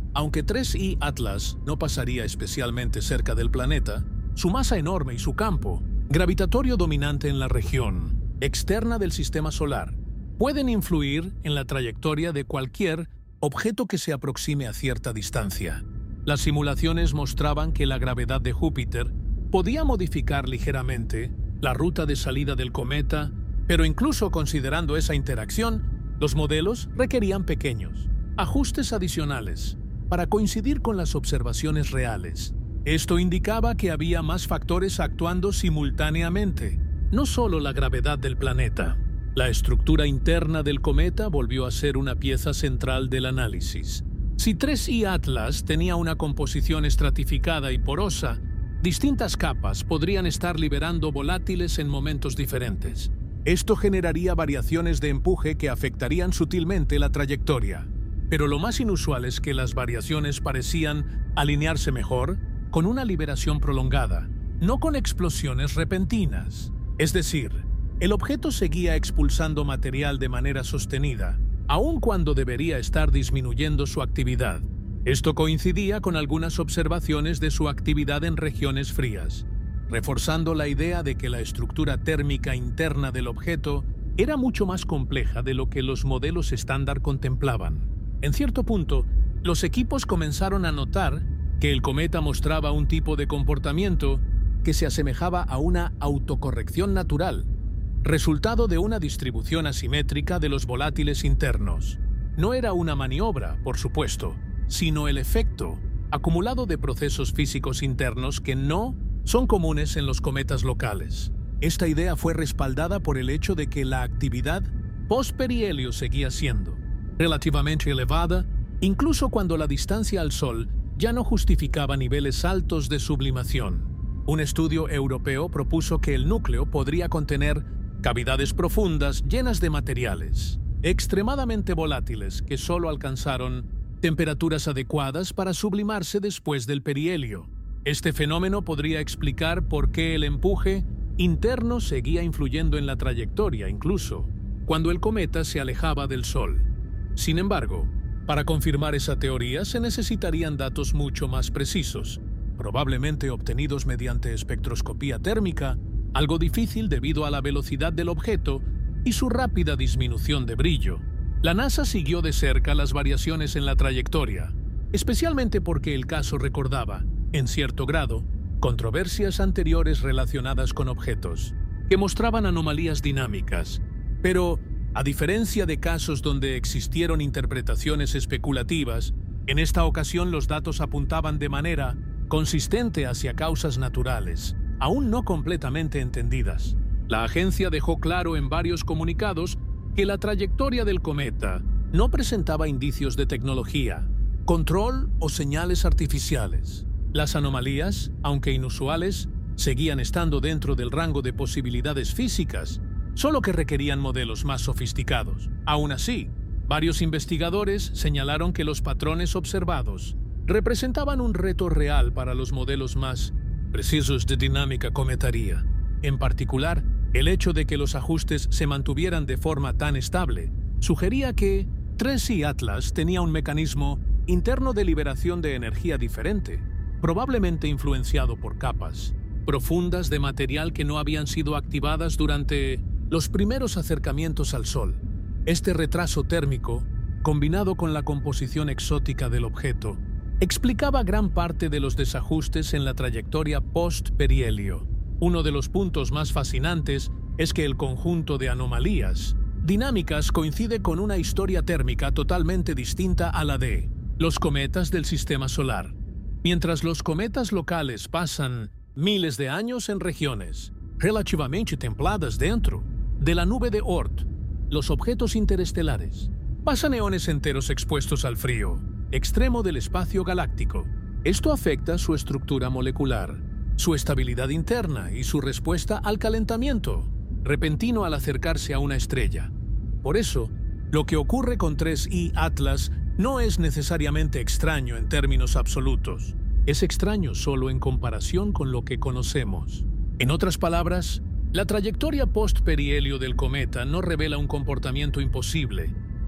Aunque tres I Atlas no pasaría especialmente cerca del planeta, su masa enorme y su campo gravitatorio dominante en la región externa del sistema solar pueden influir en la trayectoria de cualquier objeto que se aproxime a cierta distancia. Las simulaciones mostraban que la gravedad de Júpiter podía modificar ligeramente la ruta de salida del cometa, pero incluso considerando esa interacción, los modelos requerían pequeños ajustes adicionales para coincidir con las observaciones reales. Esto indicaba que había más factores actuando simultáneamente, no solo la gravedad del planeta. La estructura interna del cometa volvió a ser una pieza central del análisis. Si tres I Atlas tenía una composición estratificada y porosa, distintas capas podrían estar liberando volátiles en momentos diferentes. Esto generaría variaciones de empuje que afectarían sutilmente la trayectoria. Pero lo más inusual es que las variaciones parecían alinearse mejor con una liberación prolongada, no con explosiones repentinas. Es decir, el objeto seguía expulsando material de manera sostenida, aun cuando debería estar disminuyendo su actividad. Esto coincidía con algunas observaciones de su actividad en regiones frías, reforzando la idea de que la estructura térmica interna del objeto era mucho más compleja de lo que los modelos estándar contemplaban. En cierto punto, los equipos comenzaron a notar que el cometa mostraba un tipo de comportamiento que se asemejaba a una autocorrección natural, resultado de una distribución asimétrica de los volátiles internos. No era una maniobra, por supuesto, sino el efecto acumulado de procesos físicos internos que no son comunes en los cometas locales. Esta idea fue respaldada por el hecho de que la actividad post-perihelio seguía siendo relativamente elevada, incluso cuando la distancia al Sol ya no justificaba niveles altos de sublimación. Un estudio europeo propuso que el núcleo podría contener cavidades profundas llenas de materiales extremadamente volátiles que solo alcanzaron temperaturas adecuadas para sublimarse después del perihelio. Este fenómeno podría explicar por qué el empuje interno seguía influyendo en la trayectoria, incluso cuando el cometa se alejaba del Sol. Sin embargo, para confirmar esa teoría se necesitarían datos mucho más precisos, probablemente obtenidos mediante espectroscopía térmica, algo difícil debido a la velocidad del objeto y su rápida disminución de brillo. La NASA siguió de cerca las variaciones en la trayectoria, especialmente porque el caso recordaba, en cierto grado, controversias anteriores relacionadas con objetos que mostraban anomalías dinámicas, pero a diferencia de casos donde existieron interpretaciones especulativas, en esta ocasión los datos apuntaban de manera consistente hacia causas naturales, aún no completamente entendidas. La agencia dejó claro en varios comunicados que la trayectoria del cometa no presentaba indicios de tecnología, control o señales artificiales. Las anomalías, aunque inusuales, seguían estando dentro del rango de posibilidades físicas, solo que requerían modelos más sofisticados. Aún así, varios investigadores señalaron que los patrones observados representaban un reto real para los modelos más precisos de dinámica cometaria. En particular, el hecho de que los ajustes se mantuvieran de forma tan estable sugería que tres I Atlas tenía un mecanismo interno de liberación de energía diferente, probablemente influenciado por capas profundas de material que no habían sido activadas durante los primeros acercamientos al Sol. Este retraso térmico, combinado con la composición exótica del objeto, explicaba gran parte de los desajustes en la trayectoria post-perihelio. Uno de los puntos más fascinantes es que el conjunto de anomalías dinámicas coincide con una historia térmica totalmente distinta a la de los cometas del sistema solar. Mientras los cometas locales pasan miles de años en regiones relativamente templadas dentro de la nube de Oort, los objetos interestelares pasan eones enteros expuestos al frío extremo del espacio galáctico. Esto afecta su estructura molecular, su estabilidad interna y su respuesta al calentamiento repentino al acercarse a una estrella. Por eso, lo que ocurre con tres I Atlas no es necesariamente extraño en términos absolutos. Es extraño solo en comparación con lo que conocemos. En otras palabras, la trayectoria post-perihelio del cometa no revela un comportamiento imposible,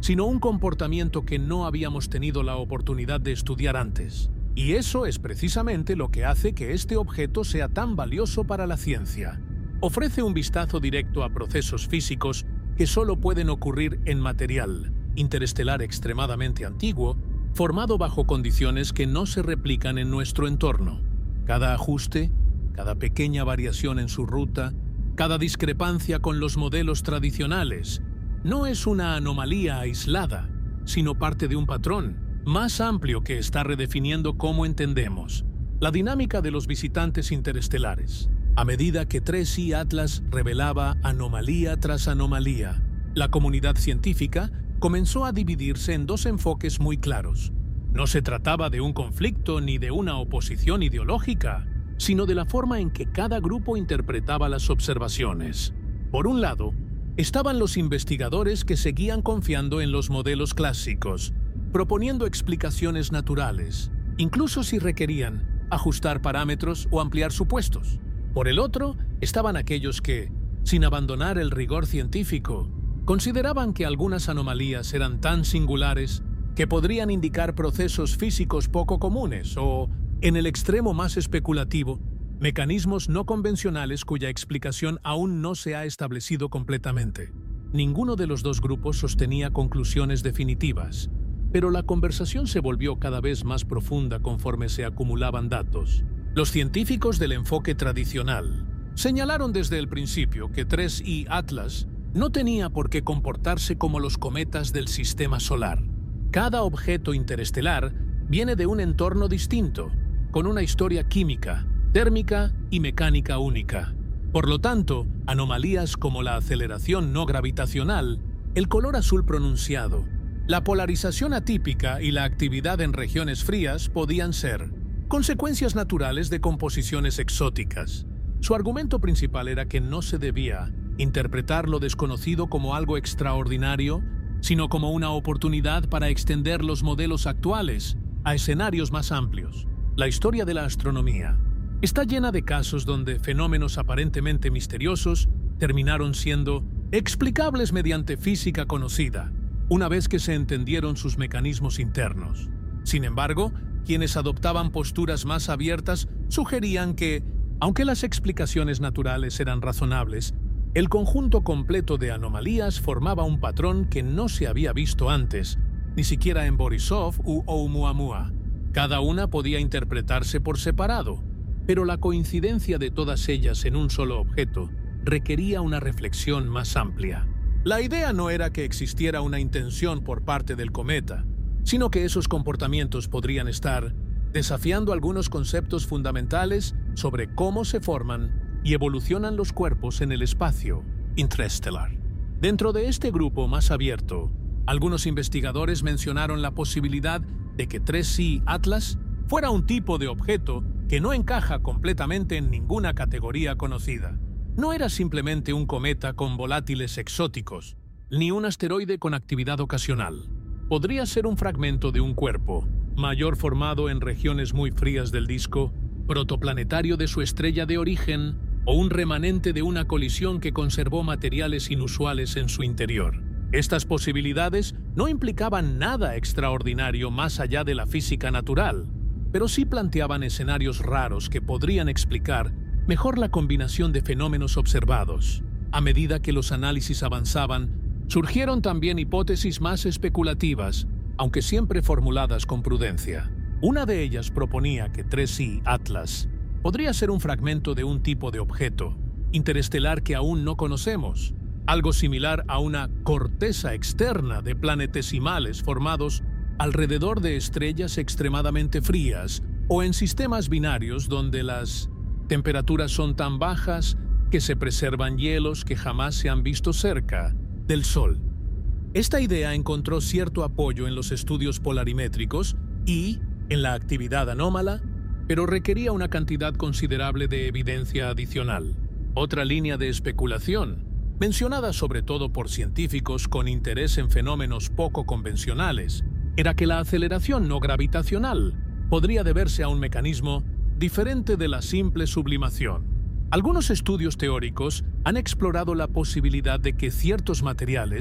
sino un comportamiento que no habíamos tenido la oportunidad de estudiar antes. Y eso es precisamente lo que hace que este objeto sea tan valioso para la ciencia. Ofrece un vistazo directo a procesos físicos que solo pueden ocurrir en material interestelar extremadamente antiguo, formado bajo condiciones que no se replican en nuestro entorno. Cada ajuste, cada pequeña variación en su ruta, cada discrepancia con los modelos tradicionales, no es una anomalía aislada, sino parte de un patrón más amplio que está redefiniendo cómo entendemos la dinámica de los visitantes interestelares. A medida que tres I Atlas revelaba anomalía tras anomalía, la comunidad científica comenzó a dividirse en dos enfoques muy claros. No se trataba de un conflicto ni de una oposición ideológica, sino de la forma en que cada grupo interpretaba las observaciones. Por un lado, estaban los investigadores que seguían confiando en los modelos clásicos, proponiendo explicaciones naturales, incluso si requerían ajustar parámetros o ampliar supuestos. Por el otro, estaban aquellos que, sin abandonar el rigor científico, consideraban que algunas anomalías eran tan singulares que podrían indicar procesos físicos poco comunes o, en el extremo más especulativo, mecanismos no convencionales cuya explicación aún no se ha establecido completamente. Ninguno de los dos grupos sostenía conclusiones definitivas, pero la conversación se volvió cada vez más profunda conforme se acumulaban datos. Los científicos del enfoque tradicional señalaron desde el principio que tres I Atlas no tenía por qué comportarse como los cometas del sistema solar. Cada objeto interestelar viene de un entorno distinto, con una historia química, térmica y mecánica única. Por lo tanto, anomalías como la aceleración no gravitacional, el color azul pronunciado, la polarización atípica y la actividad en regiones frías podían ser consecuencias naturales de composiciones exóticas. Su argumento principal era que no se debía interpretar lo desconocido como algo extraordinario, sino como una oportunidad para extender los modelos actuales a escenarios más amplios. La historia de la astronomía está llena de casos donde fenómenos aparentemente misteriosos terminaron siendo explicables mediante física conocida, una vez que se entendieron sus mecanismos internos. Sin embargo, quienes adoptaban posturas más abiertas sugerían que, aunque las explicaciones naturales eran razonables, el conjunto completo de anomalías formaba un patrón que no se había visto antes, ni siquiera en Borisov u Oumuamua. Cada una podía interpretarse por separado, pero la coincidencia de todas ellas en un solo objeto requería una reflexión más amplia. La idea no era que existiera una intención por parte del cometa, sino que esos comportamientos podrían estar desafiando algunos conceptos fundamentales sobre cómo se forman y evolucionan los cuerpos en el espacio interestelar. Dentro de este grupo más abierto, algunos investigadores mencionaron la posibilidad de que tres I Atlas fuera un tipo de objeto que no encaja completamente en ninguna categoría conocida. No era simplemente un cometa con volátiles exóticos, ni un asteroide con actividad ocasional. Podría ser un fragmento de un cuerpo, mayor formado en regiones muy frías del disco, protoplanetario de su estrella de origen, o un remanente de una colisión que conservó materiales inusuales en su interior. Estas posibilidades no implicaban nada extraordinario más allá de la física natural, pero sí planteaban escenarios raros que podrían explicar mejor la combinación de fenómenos observados. A medida que los análisis avanzaban, surgieron también hipótesis más especulativas, aunque siempre formuladas con prudencia. Una de ellas proponía que tres I Atlas podría ser un fragmento de un tipo de objeto interestelar que aún no conocemos, algo similar a una corteza externa de planetesimales formados alrededor de estrellas extremadamente frías o en sistemas binarios donde las temperaturas son tan bajas que se preservan hielos que jamás se han visto cerca del Sol. Esta idea encontró cierto apoyo en los estudios polarimétricos y en la actividad anómala, pero requería una cantidad considerable de evidencia adicional. Otra línea de especulación, mencionada sobre todo por científicos con interés en fenómenos poco convencionales, era que la aceleración no gravitacional podría deberse a un mecanismo diferente de la simple sublimación. Algunos estudios teóricos han explorado la posibilidad de que ciertos materiales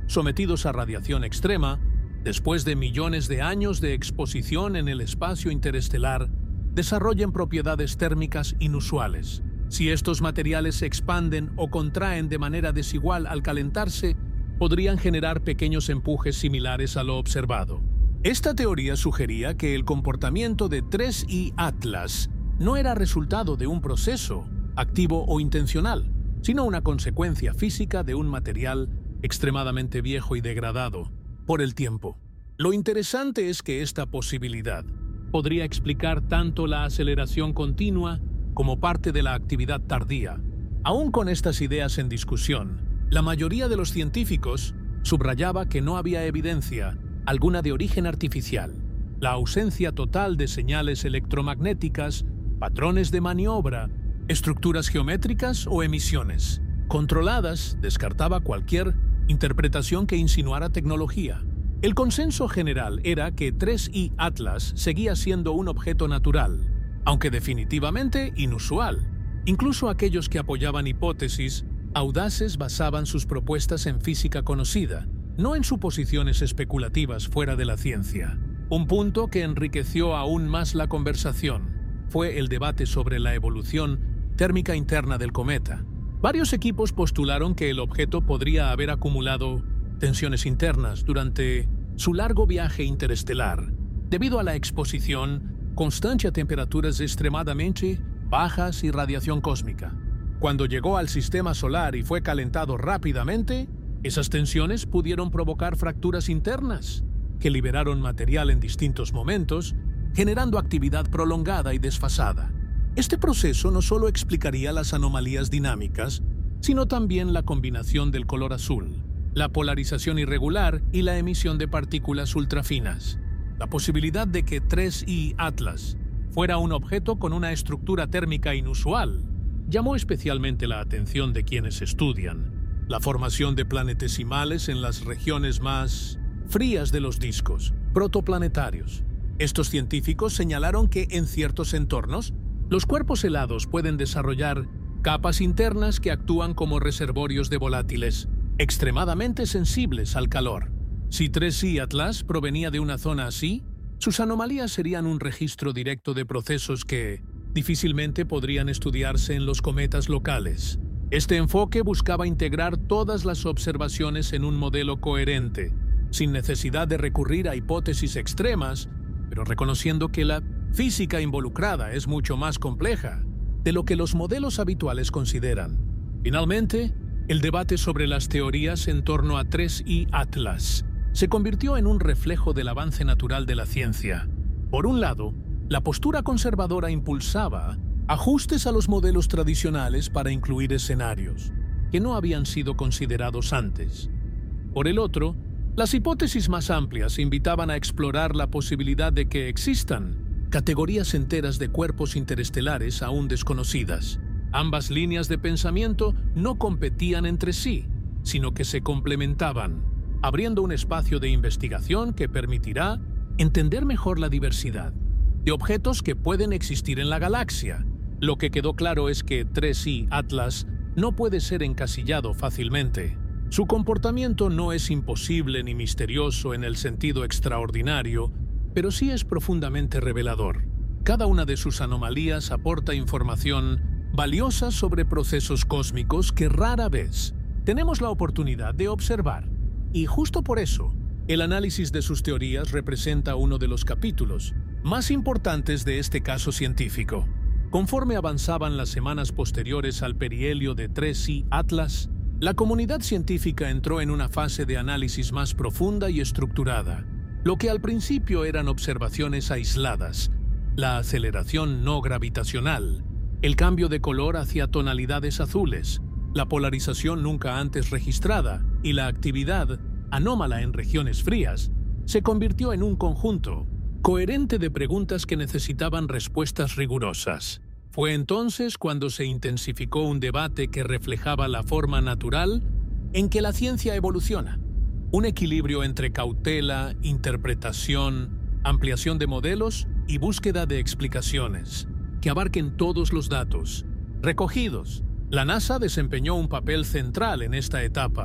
sometidos a radiación extrema, después de millones de años de exposición en el espacio interestelar, desarrollen propiedades térmicas inusuales. Si estos materiales se expanden o contraen de manera desigual al calentarse, podrían generar pequeños empujes similares a lo observado. Esta teoría sugería que el comportamiento de tres I Atlas no era resultado de un proceso, activo o intencional, sino una consecuencia física de un material extremadamente viejo y degradado por el tiempo. Lo interesante es que esta posibilidad podría explicar tanto la aceleración continua como parte de la actividad tardía. Aún con estas ideas en discusión, la mayoría de los científicos subrayaba que no había evidencia alguna de origen artificial. La ausencia total de señales electromagnéticas, patrones de maniobra, estructuras geométricas o emisiones controladas descartaba cualquier interpretación que insinuara tecnología. El consenso general era que tres I Atlas seguía siendo un objeto natural, aunque definitivamente inusual. Incluso aquellos que apoyaban hipótesis audaces basaban sus propuestas en física conocida, no en suposiciones especulativas fuera de la ciencia. Un punto que enriqueció aún más la conversación fue el debate sobre la evolución térmica interna del cometa. Varios equipos postularon que el objeto podría haber acumulado tensiones internas durante su largo viaje interestelar, debido a la exposición constante a temperaturas extremadamente bajas y radiación cósmica. Cuando llegó al sistema solar y fue calentado rápidamente, esas tensiones pudieron provocar fracturas internas, que liberaron material en distintos momentos, generando actividad prolongada y desfasada. Este proceso no solo explicaría las anomalías dinámicas, sino también la combinación del color azul, la polarización irregular y la emisión de partículas ultrafinas. La posibilidad de que tres I Atlas fuera un objeto con una estructura térmica inusual llamó especialmente la atención de quienes estudian la formación de planetesimales en las regiones más frías de los discos protoplanetarios. Estos científicos señalaron que en ciertos entornos, los cuerpos helados pueden desarrollar capas internas que actúan como reservorios de volátiles extremadamente sensibles al calor. Si tres I Atlas provenía de una zona así, sus anomalías serían un registro directo de procesos que difícilmente podrían estudiarse en los cometas locales. Este enfoque buscaba integrar todas las observaciones en un modelo coherente, sin necesidad de recurrir a hipótesis extremas, pero reconociendo que la física involucrada es mucho más compleja de lo que los modelos habituales consideran. Finalmente, el debate sobre las teorías en torno a tres I Atlas se convirtió en un reflejo del avance natural de la ciencia. Por un lado, la postura conservadora impulsaba ajustes a los modelos tradicionales para incluir escenarios que no habían sido considerados antes. Por el otro, las hipótesis más amplias invitaban a explorar la posibilidad de que existan categorías enteras de cuerpos interestelares aún desconocidas. Ambas líneas de pensamiento no competían entre sí, sino que se complementaban, abriendo un espacio de investigación que permitirá entender mejor la diversidad de objetos que pueden existir en la galaxia. Lo que quedó claro es que tres I Atlas no puede ser encasillado fácilmente. Su comportamiento no es imposible ni misterioso en el sentido extraordinario, pero sí es profundamente revelador. Cada una de sus anomalías aporta información valiosa sobre procesos cósmicos que rara vez tenemos la oportunidad de observar. Y justo por eso, el análisis de sus teorías representa uno de los capítulos más importantes de este caso científico. Conforme avanzaban las semanas posteriores al perihelio de tres I Atlas, la comunidad científica entró en una fase de análisis más profunda y estructurada. Lo que al principio eran observaciones aisladas, la aceleración no gravitacional, el cambio de color hacia tonalidades azules, la polarización nunca antes registrada y la actividad anómala en regiones frías, se convirtió en un conjunto coherente de preguntas que necesitaban respuestas rigurosas. Fue entonces cuando se intensificó un debate que reflejaba la forma natural en que la ciencia evoluciona. Un equilibrio entre cautela, interpretación, ampliación de modelos y búsqueda de explicaciones que abarquen todos los datos recogidos. La NASA desempeñó un papel central en esta etapa,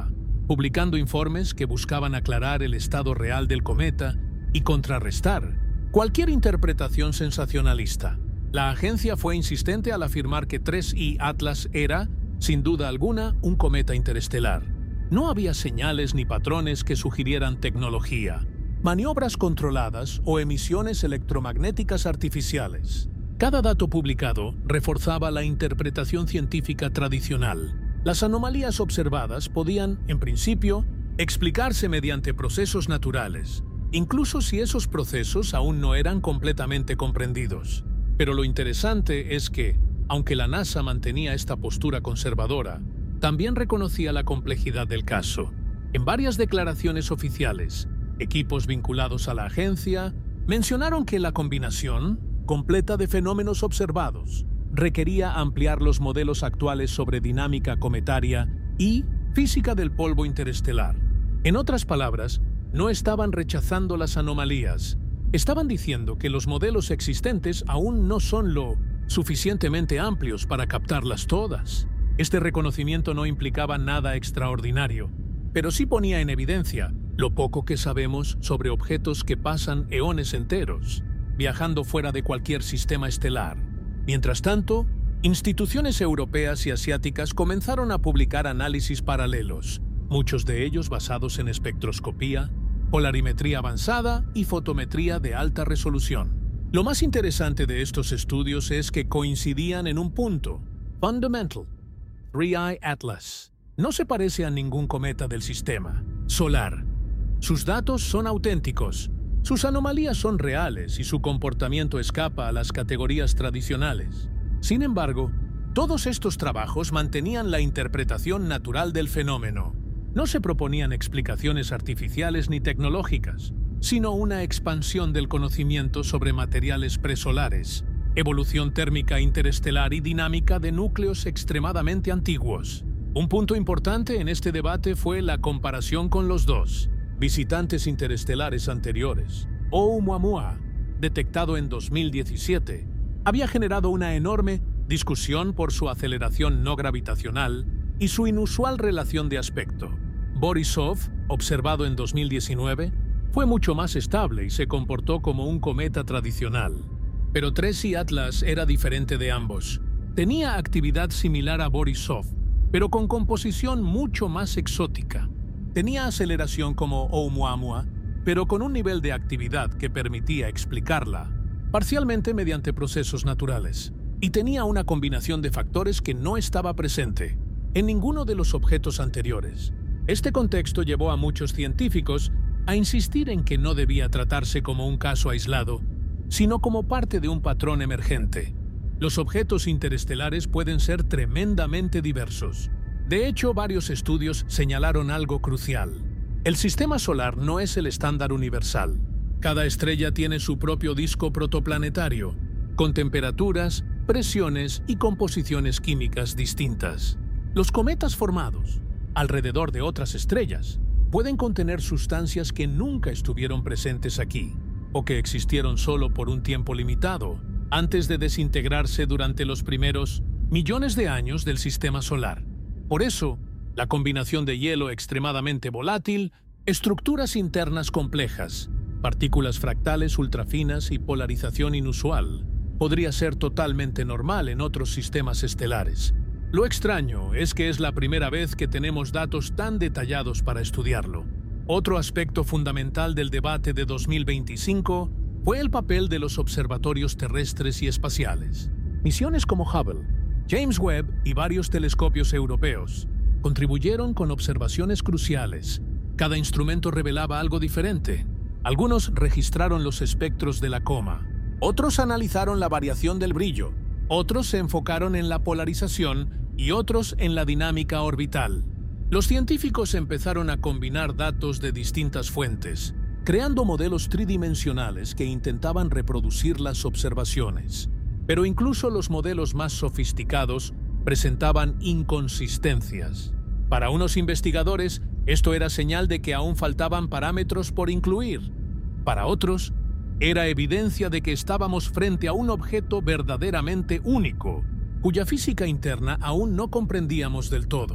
publicando informes que buscaban aclarar el estado real del cometa y contrarrestar cualquier interpretación sensacionalista. La agencia fue insistente al afirmar que tres I Atlas era, sin duda alguna, un cometa interestelar. No había señales ni patrones que sugirieran tecnología, maniobras controladas o emisiones electromagnéticas artificiales. Cada dato publicado reforzaba la interpretación científica tradicional. Las anomalías observadas podían, en principio, explicarse mediante procesos naturales, incluso si esos procesos aún no eran completamente comprendidos. Pero lo interesante es que, aunque la NASA mantenía esta postura conservadora, también reconocía la complejidad del caso. En varias declaraciones oficiales, equipos vinculados a la agencia mencionaron que la combinación completa de fenómenos observados requería ampliar los modelos actuales sobre dinámica cometaria y física del polvo interestelar. En otras palabras, no estaban rechazando las anomalías, estaban diciendo que los modelos existentes aún no son lo suficientemente amplios para captarlas todas. Este reconocimiento no implicaba nada extraordinario, pero sí ponía en evidencia lo poco que sabemos sobre objetos que pasan eones enteros, viajando fuera de cualquier sistema estelar. Mientras tanto, instituciones europeas y asiáticas comenzaron a publicar análisis paralelos, muchos de ellos basados en espectroscopía, polarimetría avanzada y fotometría de alta resolución. Lo más interesante de estos estudios es que coincidían en un punto: fundamental. tres I Atlas no se parece a ningún cometa del sistema solar. Sus datos son auténticos, sus anomalías son reales y su comportamiento escapa a las categorías tradicionales. Sin embargo, todos estos trabajos mantenían la interpretación natural del fenómeno. No se proponían explicaciones artificiales ni tecnológicas, sino una expansión del conocimiento sobre materiales presolares, evolución térmica interestelar y dinámica de núcleos extremadamente antiguos. Un punto importante en este debate fue la comparación con los dos visitantes interestelares anteriores. Oumuamua, detectado en dos mil diecisiete, había generado una enorme discusión por su aceleración no gravitacional y su inusual relación de aspecto. Borisov, observado en dos mil diecinueve, fue mucho más estable y se comportó como un cometa tradicional. Pero tres I Atlas era diferente de ambos. Tenía actividad similar a Borisov, pero con composición mucho más exótica. Tenía aceleración como Oumuamua, pero con un nivel de actividad que permitía explicarla, parcialmente mediante procesos naturales. Y tenía una combinación de factores que no estaba presente en ninguno de los objetos anteriores. Este contexto llevó a muchos científicos a insistir en que no debía tratarse como un caso aislado, sino como parte de un patrón emergente. Los objetos interestelares pueden ser tremendamente diversos. De hecho, varios estudios señalaron algo crucial. El sistema solar no es el estándar universal. Cada estrella tiene su propio disco protoplanetario, con temperaturas, presiones y composiciones químicas distintas. Los cometas formados alrededor de otras estrellas pueden contener sustancias que nunca estuvieron presentes aquí, o que existieron solo por un tiempo limitado, antes de desintegrarse durante los primeros millones de años del sistema solar. Por eso, la combinación de hielo extremadamente volátil, estructuras internas complejas, partículas fractales ultrafinas y polarización inusual podría ser totalmente normal en otros sistemas estelares. Lo extraño es que es la primera vez que tenemos datos tan detallados para estudiarlo. Otro aspecto fundamental del debate de dos mil veinticinco fue el papel de los observatorios terrestres y espaciales. Misiones como Hubble, James Webb y varios telescopios europeos contribuyeron con observaciones cruciales. Cada instrumento revelaba algo diferente. Algunos registraron los espectros de la coma, otros analizaron la variación del brillo, otros se enfocaron en la polarización y otros en la dinámica orbital. Los científicos empezaron a combinar datos de distintas fuentes, creando modelos tridimensionales que intentaban reproducir las observaciones. Pero incluso los modelos más sofisticados presentaban inconsistencias. Para unos investigadores, esto era señal de que aún faltaban parámetros por incluir. Para otros, era evidencia de que estábamos frente a un objeto verdaderamente único, cuya física interna aún no comprendíamos del todo.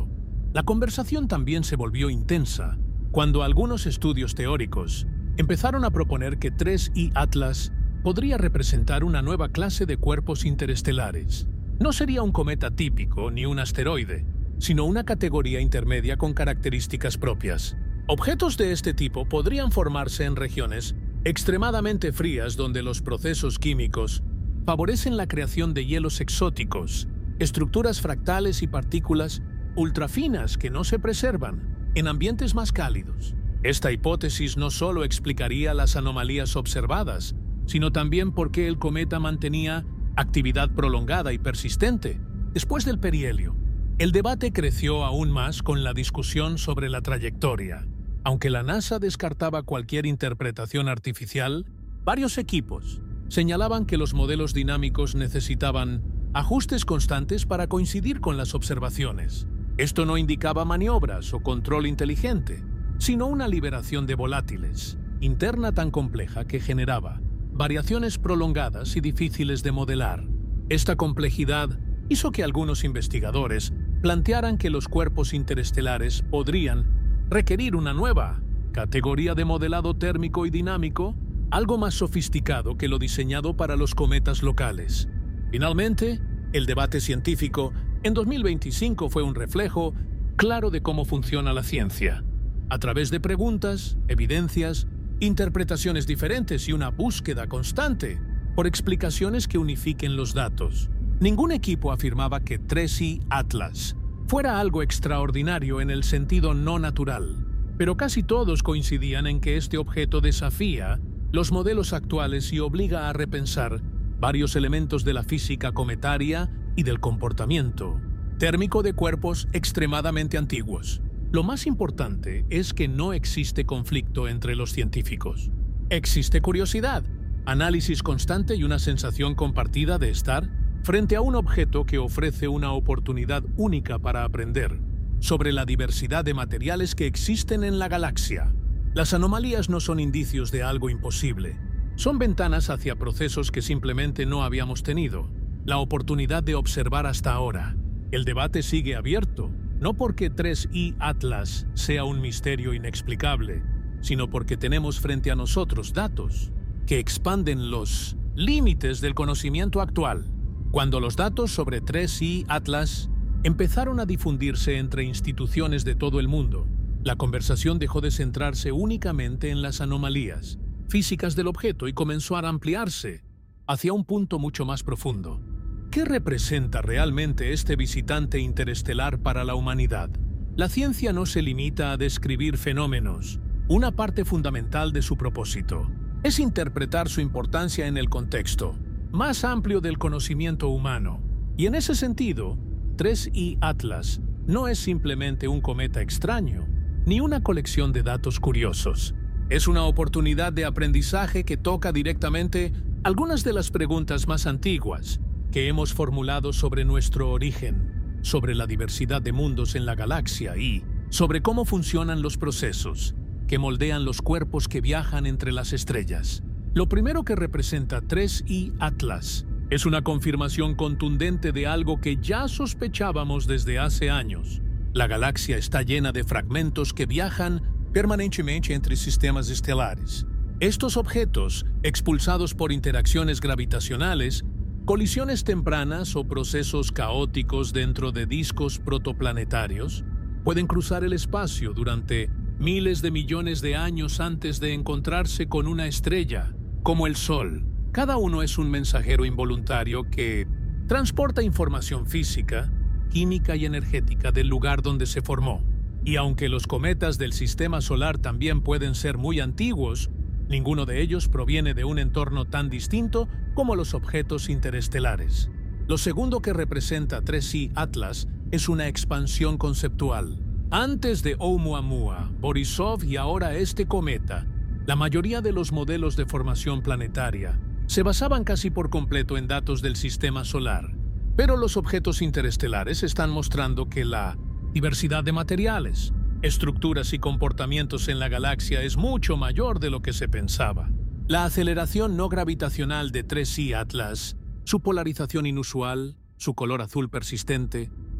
La conversación también se volvió intensa cuando algunos estudios teóricos empezaron a proponer que tres I Atlas podría representar una nueva clase de cuerpos interestelares. No sería un cometa típico ni un asteroide, sino una categoría intermedia con características propias. Objetos de este tipo podrían formarse en regiones extremadamente frías donde los procesos químicos favorecen la creación de hielos exóticos, estructuras fractales y partículas ultrafinas que no se preservan en ambientes más cálidos. Esta hipótesis no solo explicaría las anomalías observadas, sino también por qué el cometa mantenía actividad prolongada y persistente después del perihelio. El debate creció aún más con la discusión sobre la trayectoria. Aunque la NASA descartaba cualquier interpretación artificial, varios equipos señalaban que los modelos dinámicos necesitaban ajustes constantes para coincidir con las observaciones. Esto no indicaba maniobras o control inteligente, sino una liberación de volátiles interna tan compleja que generaba variaciones prolongadas y difíciles de modelar. Esta complejidad hizo que algunos investigadores plantearan que los cuerpos interestelares podrían requerir una nueva categoría de modelado térmico y dinámico, algo más sofisticado que lo diseñado para los cometas locales. Finalmente, el debate científico en dos mil veinticinco fue un reflejo claro de cómo funciona la ciencia. A través de preguntas, evidencias, interpretaciones diferentes y una búsqueda constante por explicaciones que unifiquen los datos. Ningún equipo afirmaba que tres I Atlas fuera algo extraordinario en el sentido no natural, pero casi todos coincidían en que este objeto desafía los modelos actuales y obliga a repensar varios elementos de la física cometaria y del comportamiento térmico de cuerpos extremadamente antiguos. Lo más importante es que no existe conflicto entre los científicos. Existe curiosidad, análisis constante y una sensación compartida de estar frente a un objeto que ofrece una oportunidad única para aprender sobre la diversidad de materiales que existen en la galaxia. Las anomalías no son indicios de algo imposible, son ventanas hacia procesos que simplemente no habíamos tenido la oportunidad de observar hasta ahora. El debate sigue abierto, no porque tres I Atlas sea un misterio inexplicable, sino porque tenemos frente a nosotros datos que expanden los límites del conocimiento actual. Cuando los datos sobre tres I Atlas empezaron a difundirse entre instituciones de todo el mundo, la conversación dejó de centrarse únicamente en las anomalías físicas del objeto y comenzó a ampliarse hacia un punto mucho más profundo. ¿Qué representa realmente este visitante interestelar para la humanidad? La ciencia no se limita a describir fenómenos. Una parte fundamental de su propósito es interpretar su importancia en el contexto más amplio del conocimiento humano. Y en ese sentido, tres I Atlas no es simplemente un cometa extraño, ni una colección de datos curiosos. Es una oportunidad de aprendizaje que toca directamente algunas de las preguntas más antiguas que hemos formulado sobre nuestro origen, sobre la diversidad de mundos en la galaxia y sobre cómo funcionan los procesos que moldean los cuerpos que viajan entre las estrellas. Lo primero que representa tres I Atlas es una confirmación contundente de algo que ya sospechábamos desde hace años. La galaxia está llena de fragmentos que viajan permanentemente entre sistemas estelares. Estos objetos, expulsados por interacciones gravitacionales, colisiones tempranas o procesos caóticos dentro de discos protoplanetarios, pueden cruzar el espacio durante miles de millones de años antes de encontrarse con una estrella, como el Sol. Cada uno es un mensajero involuntario que transporta información física, química y energética del lugar donde se formó. Y aunque los cometas del sistema solar también pueden ser muy antiguos, ninguno de ellos proviene de un entorno tan distinto como los objetos interestelares. Lo segundo que representa tres I Atlas es una expansión conceptual. Antes de Oumuamua, Borisov y ahora este cometa, la mayoría de los modelos de formación planetaria se basaban casi por completo en datos del sistema solar. Pero los objetos interestelares están mostrando que la diversidad de materiales, estructuras y comportamientos en la galaxia es mucho mayor de lo que se pensaba. La aceleración no gravitacional de tres I Atlas, su polarización inusual, su color azul persistente,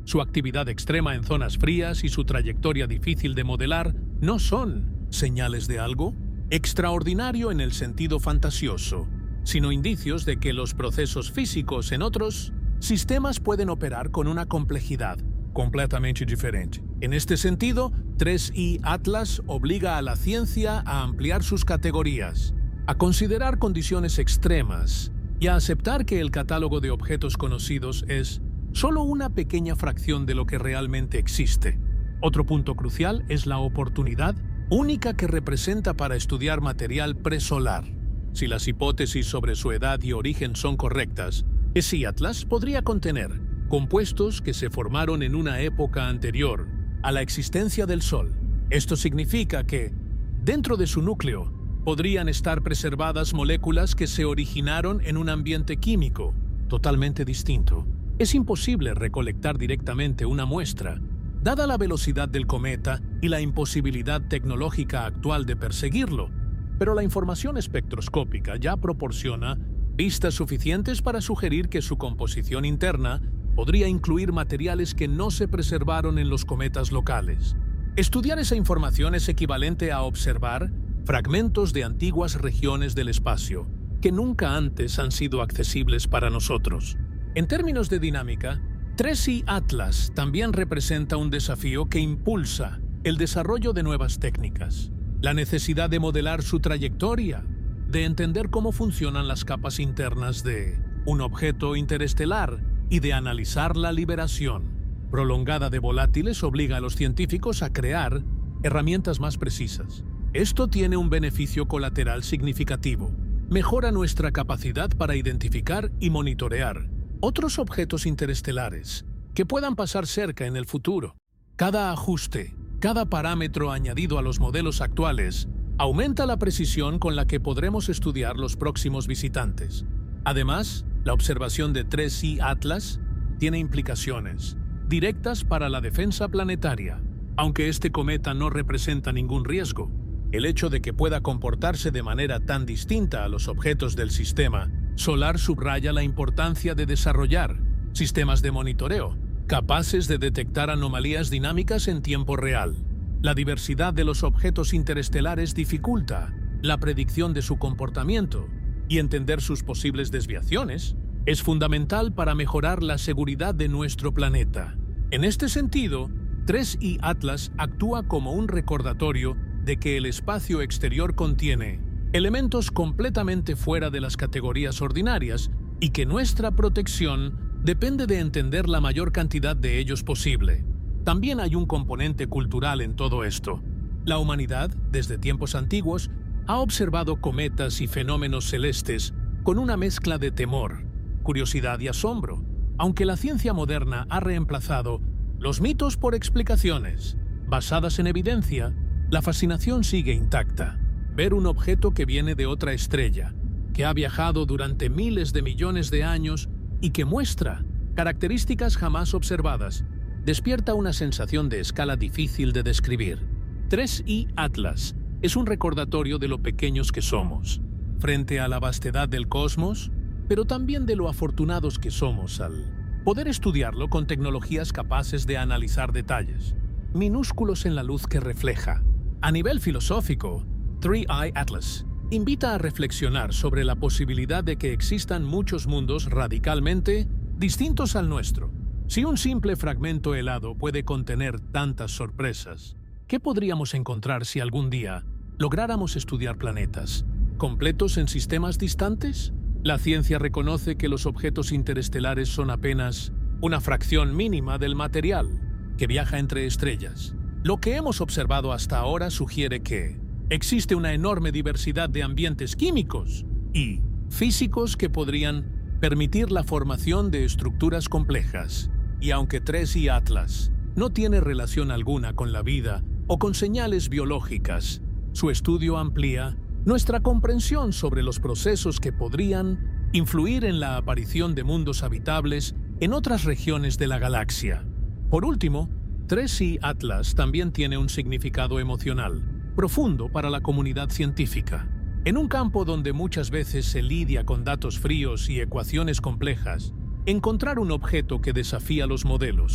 Su actividad extrema en zonas frías y su trayectoria difícil de modelar no son señales de algo extraordinario en el sentido fantasioso, sino indicios de que los procesos físicos en otros sistemas pueden operar con una complejidad completamente diferente. En este sentido, tres I Atlas obliga a la ciencia a ampliar sus categorías, a considerar condiciones extremas y a aceptar que el catálogo de objetos conocidos es solo una pequeña fracción de lo que realmente existe. Otro punto crucial es la oportunidad única que representa para estudiar material presolar. Si las hipótesis sobre su edad y origen son correctas, ese Atlas podría contener compuestos que se formaron en una época anterior a la existencia del Sol. Esto significa que, dentro de su núcleo, podrían estar preservadas moléculas que se originaron en un ambiente químico totalmente distinto. Es imposible recolectar directamente una muestra, dada la velocidad del cometa y la imposibilidad tecnológica actual de perseguirlo, pero la información espectroscópica ya proporciona pistas suficientes para sugerir que su composición interna podría incluir materiales que no se preservaron en los cometas locales. Estudiar esa información es equivalente a observar fragmentos de antiguas regiones del espacio que nunca antes han sido accesibles para nosotros. En términos de dinámica, tres I Atlas también representa un desafío que impulsa el desarrollo de nuevas técnicas. La necesidad de modelar su trayectoria, de entender cómo funcionan las capas internas de un objeto interestelar y de analizar la liberación prolongada de volátiles obliga a los científicos a crear herramientas más precisas. Esto tiene un beneficio colateral significativo. Mejora nuestra capacidad para identificar y monitorear otros objetos interestelares que puedan pasar cerca en el futuro. Cada ajuste, cada parámetro añadido a los modelos actuales aumenta la precisión con la que podremos estudiar los próximos visitantes. Además, la observación de tres I Atlas tiene implicaciones directas para la defensa planetaria. Aunque este cometa no representa ningún riesgo, el hecho de que pueda comportarse de manera tan distinta a los objetos del sistema solar subraya la importancia de desarrollar sistemas de monitoreo capaces de detectar anomalías dinámicas en tiempo real. La diversidad de los objetos interestelares dificulta la predicción de su comportamiento, y entender sus posibles desviaciones es fundamental para mejorar la seguridad de nuestro planeta. En este sentido, tres I Atlas actúa como un recordatorio de que el espacio exterior contiene elementos completamente fuera de las categorías ordinarias y que nuestra protección depende de entender la mayor cantidad de ellos posible. También hay un componente cultural en todo esto. La humanidad, desde tiempos antiguos, ha observado cometas y fenómenos celestes con una mezcla de temor, curiosidad y asombro. Aunque la ciencia moderna ha reemplazado los mitos por explicaciones basadas en evidencia, la fascinación sigue intacta. Ver un objeto que viene de otra estrella, que ha viajado durante miles de millones de años y que muestra características jamás observadas, despierta una sensación de escala difícil de describir. tres I Atlas es un recordatorio de lo pequeños que somos, frente a la vastedad del cosmos, pero también de lo afortunados que somos al poder estudiarlo con tecnologías capaces de analizar detalles, minúsculos en la luz que refleja. A nivel filosófico, tres I Atlas invita a reflexionar sobre la posibilidad de que existan muchos mundos radicalmente distintos al nuestro. Si un simple fragmento helado puede contener tantas sorpresas, ¿qué podríamos encontrar si algún día lográramos estudiar planetas completos en sistemas distantes? La ciencia reconoce que los objetos interestelares son apenas una fracción mínima del material que viaja entre estrellas. Lo que hemos observado hasta ahora sugiere que existe una enorme diversidad de ambientes químicos y físicos que podrían permitir la formación de estructuras complejas. Y aunque tres I Atlas no tiene relación alguna con la vida o con señales biológicas, su estudio amplía nuestra comprensión sobre los procesos que podrían influir en la aparición de mundos habitables en otras regiones de la galaxia. Por último, tres I Atlas también tiene un significado emocional profundo para la comunidad científica. En un campo donde muchas veces se lidia con datos fríos y ecuaciones complejas, encontrar un objeto que desafía los modelos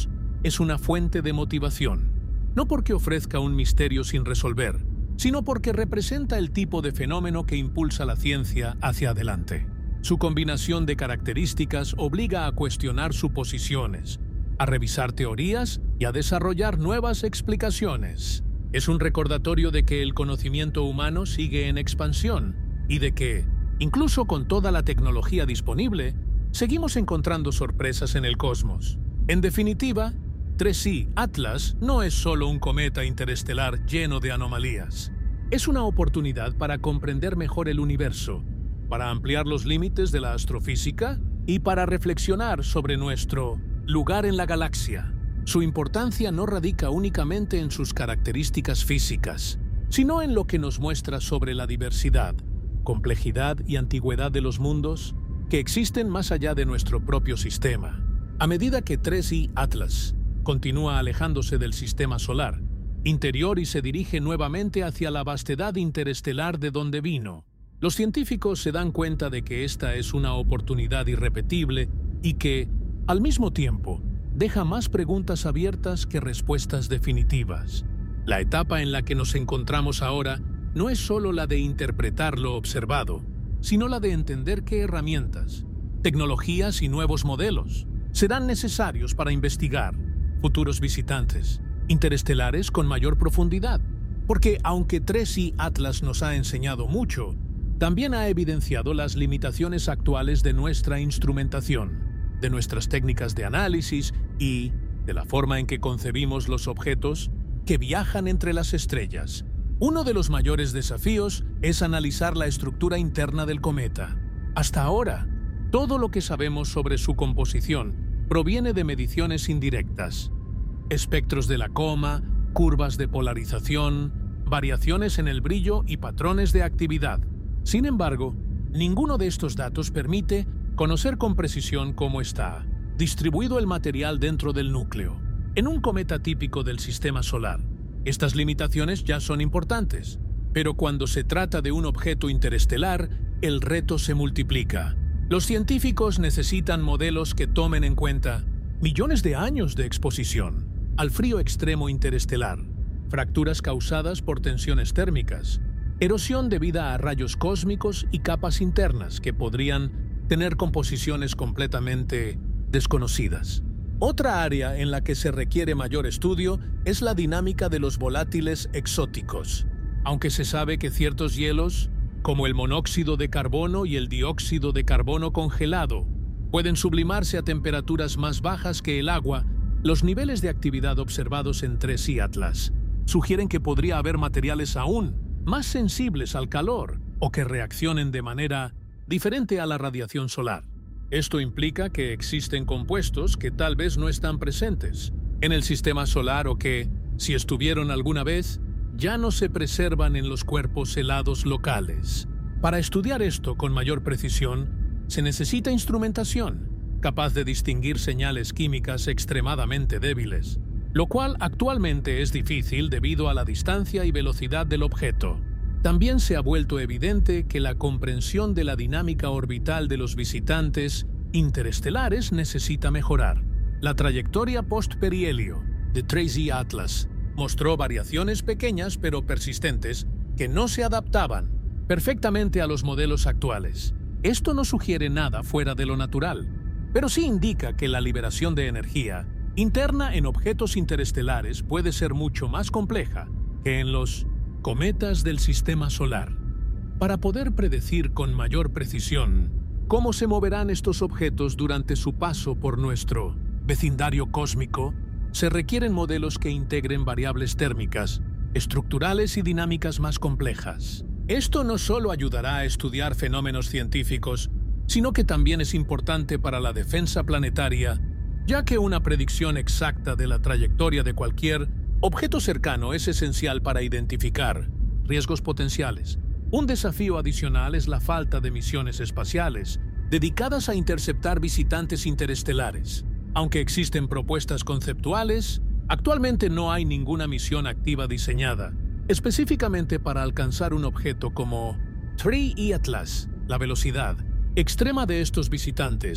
es una fuente de motivación, no porque ofrezca un misterio sin resolver, sino porque representa el tipo de fenómeno que impulsa la ciencia hacia adelante. Su combinación de características obliga a cuestionar suposiciones, a revisar teorías y a desarrollar nuevas explicaciones. Es un recordatorio de que el conocimiento humano sigue en expansión y de que, incluso con toda la tecnología disponible, seguimos encontrando sorpresas en el cosmos. En definitiva, tres I Atlas no es solo un cometa interestelar lleno de anomalías. Es una oportunidad para comprender mejor el universo, para ampliar los límites de la astrofísica y para reflexionar sobre nuestro lugar en la galaxia. Su importancia no radica únicamente en sus características físicas, sino en lo que nos muestra sobre la diversidad, complejidad y antigüedad de los mundos que existen más allá de nuestro propio sistema. A medida que tres I Atlas continúa alejándose del sistema solar interior y se dirige nuevamente hacia la vastedad interestelar de donde vino, los científicos se dan cuenta de que esta es una oportunidad irrepetible y que, al mismo tiempo, deja más preguntas abiertas que respuestas definitivas. La etapa en la que nos encontramos ahora no es solo la de interpretar lo observado, sino la de entender qué herramientas, tecnologías y nuevos modelos serán necesarios para investigar futuros visitantes interestelares con mayor profundidad. Porque aunque tres I Atlas nos ha enseñado mucho, también ha evidenciado las limitaciones actuales de nuestra instrumentación, de nuestras técnicas de análisis y de la forma en que concebimos los objetos que viajan entre las estrellas. Uno de los mayores desafíos es analizar la estructura interna del cometa. Hasta ahora, todo lo que sabemos sobre su composición proviene de mediciones indirectas. Espectros de la coma, curvas de polarización, variaciones en el brillo y patrones de actividad. Sin embargo, ninguno de estos datos permite conocer con precisión cómo está distribuido el material dentro del núcleo. En un cometa típico del sistema solar, estas limitaciones ya son importantes, pero cuando se trata de un objeto interestelar, el reto se multiplica. Los científicos necesitan modelos que tomen en cuenta millones de años de exposición al frío extremo interestelar, fracturas causadas por tensiones térmicas, erosión debida a rayos cósmicos y capas internas que podrían tener composiciones completamente desconocidas. Otra área en la que se requiere mayor estudio es la dinámica de los volátiles exóticos. Aunque se sabe que ciertos hielos, como el monóxido de carbono y el dióxido de carbono congelado, pueden sublimarse a temperaturas más bajas que el agua, los niveles de actividad observados en tres I Atlas sugieren que podría haber materiales aún más sensibles al calor o que reaccionen de manera diferente a la radiación solar. Esto implica que existen compuestos que tal vez no están presentes en el sistema solar o que, si estuvieron alguna vez, ya no se preservan en los cuerpos helados locales. Para estudiar esto con mayor precisión, se necesita instrumentación capaz de distinguir señales químicas extremadamente débiles, lo cual actualmente es difícil debido a la distancia y velocidad del objeto. También se ha vuelto evidente que la comprensión de la dinámica orbital de los visitantes interestelares necesita mejorar. La trayectoria post-perihelio de tres I Atlas mostró variaciones pequeñas pero persistentes que no se adaptaban perfectamente a los modelos actuales. Esto no sugiere nada fuera de lo natural, pero sí indica que la liberación de energía interna en objetos interestelares puede ser mucho más compleja que en los cometas del sistema solar. Para poder predecir con mayor precisión cómo se moverán estos objetos durante su paso por nuestro vecindario cósmico, se requieren modelos que integren variables térmicas, estructurales y dinámicas más complejas. Esto no solo ayudará a estudiar fenómenos científicos, sino que también es importante para la defensa planetaria, ya que una predicción exacta de la trayectoria de cualquier objeto cercano es esencial para identificar riesgos potenciales. Un desafío adicional es la falta de misiones espaciales dedicadas a interceptar visitantes interestelares. Aunque existen propuestas conceptuales, actualmente no hay ninguna misión activa diseñada específicamente para alcanzar un objeto como tres I Atlas. La velocidad extrema de estos visitantes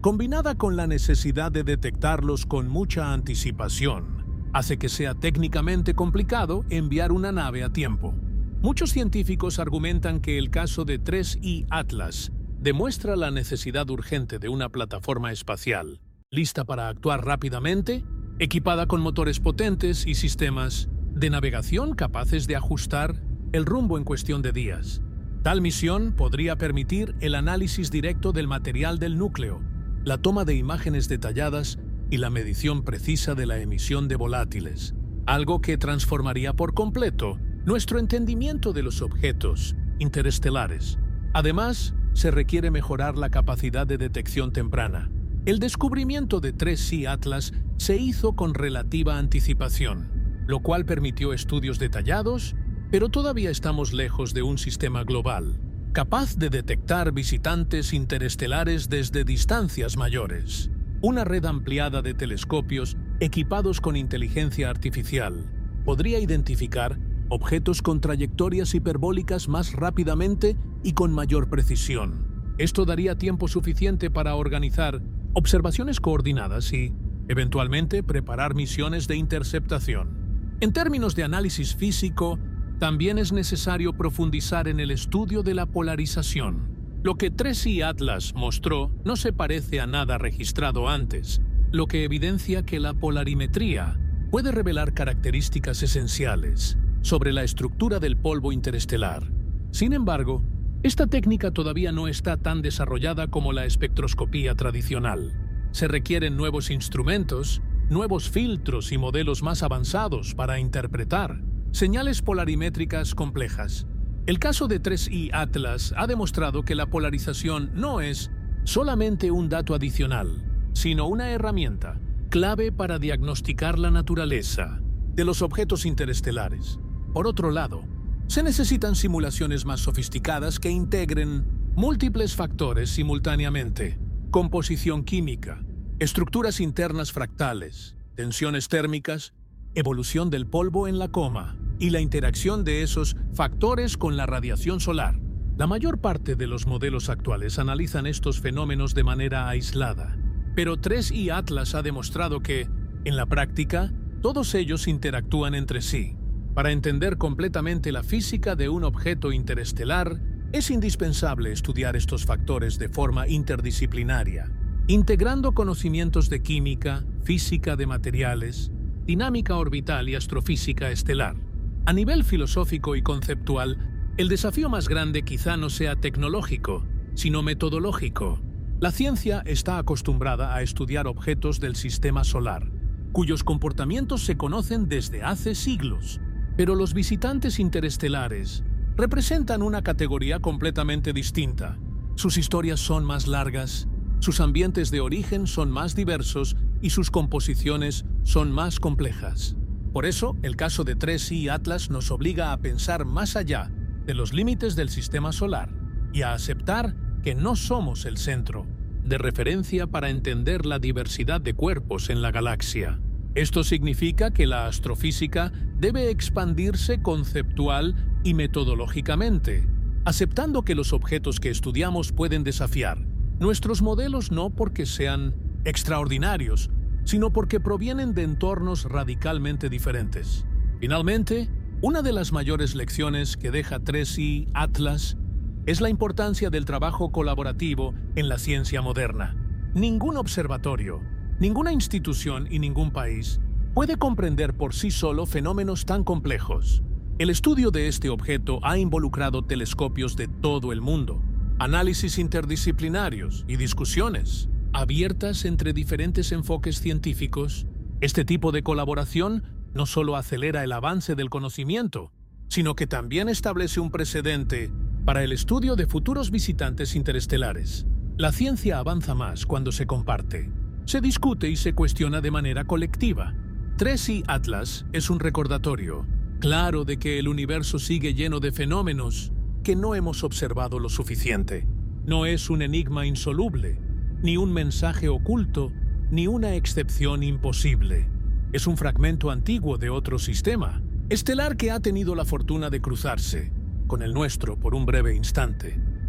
combinada con la necesidad de detectarlos con mucha anticipación, hace que sea técnicamente complicado enviar una nave a tiempo. Muchos científicos argumentan que el caso de tres I Atlas demuestra la necesidad urgente de una plataforma espacial, lista para actuar rápidamente, equipada con motores potentes y sistemas de navegación capaces de ajustar el rumbo en cuestión de días. Tal misión podría permitir el análisis directo del material del núcleo, la toma de imágenes detalladas y la medición precisa de la emisión de volátiles, algo que transformaría por completo nuestro entendimiento de los objetos interestelares. Además, se requiere mejorar la capacidad de detección temprana. El descubrimiento de tres I Atlas se hizo con relativa anticipación, lo cual permitió estudios detallados, pero todavía estamos lejos de un sistema global, capaz de detectar visitantes interestelares desde distancias mayores. Una red ampliada de telescopios equipados con inteligencia artificial podría identificar objetos con trayectorias hiperbólicas más rápidamente y con mayor precisión. Esto daría tiempo suficiente para organizar observaciones coordinadas y, eventualmente, preparar misiones de interceptación. En términos de análisis físico, también es necesario profundizar en el estudio de la polarización. Lo que tres I Atlas mostró no se parece a nada registrado antes, lo que evidencia que la polarimetría puede revelar características esenciales sobre la estructura del polvo interestelar. Sin embargo, esta técnica todavía no está tan desarrollada como la espectroscopía tradicional. Se requieren nuevos instrumentos, nuevos filtros y modelos más avanzados para interpretar señales polarimétricas complejas. El caso de tres I Atlas ha demostrado que la polarización no es solamente un dato adicional, sino una herramienta clave para diagnosticar la naturaleza de los objetos interestelares. Por otro lado, se necesitan simulaciones más sofisticadas que integren múltiples factores simultáneamente: composición química, estructuras internas fractales, tensiones térmicas, evolución del polvo en la coma y la interacción de esos factores con la radiación solar. La mayor parte de los modelos actuales analizan estos fenómenos de manera aislada, pero tres I Atlas ha demostrado que, en la práctica, todos ellos interactúan entre sí. Para entender completamente la física de un objeto interestelar, es indispensable estudiar estos factores de forma interdisciplinaria, integrando conocimientos de química, física de materiales, dinámica orbital y astrofísica estelar. A nivel filosófico y conceptual, el desafío más grande quizá no sea tecnológico, sino metodológico. La ciencia está acostumbrada a estudiar objetos del sistema solar, cuyos comportamientos se conocen desde hace siglos. Pero los visitantes interestelares representan una categoría completamente distinta. Sus historias son más largas, sus ambientes de origen son más diversos y sus composiciones son más complejas. Por eso, el caso de tres I Atlas nos obliga a pensar más allá de los límites del sistema solar y a aceptar que no somos el centro de referencia para entender la diversidad de cuerpos en la galaxia. Esto significa que la astrofísica debe expandirse conceptual y metodológicamente, aceptando que los objetos que estudiamos pueden desafiar nuestros modelos no porque sean extraordinarios, sino porque provienen de entornos radicalmente diferentes. Finalmente, una de las mayores lecciones que deja tres I Atlas es la importancia del trabajo colaborativo en la ciencia moderna. Ningún observatorio, ninguna institución y ningún país puede comprender por sí solo fenómenos tan complejos. El estudio de este objeto ha involucrado telescopios de todo el mundo, análisis interdisciplinarios y discusiones abiertas entre diferentes enfoques científicos. Este tipo de colaboración no solo acelera el avance del conocimiento, sino que también establece un precedente para el estudio de futuros visitantes interestelares. La ciencia avanza más cuando se comparte, se discute y se cuestiona de manera colectiva. tres I Atlas es un recordatorio claro de que el universo sigue lleno de fenómenos que no hemos observado lo suficiente. No es un enigma insoluble, ni un mensaje oculto, ni una excepción imposible. Es un fragmento antiguo de otro sistema estelar que ha tenido la fortuna de cruzarse con el nuestro por un breve instante.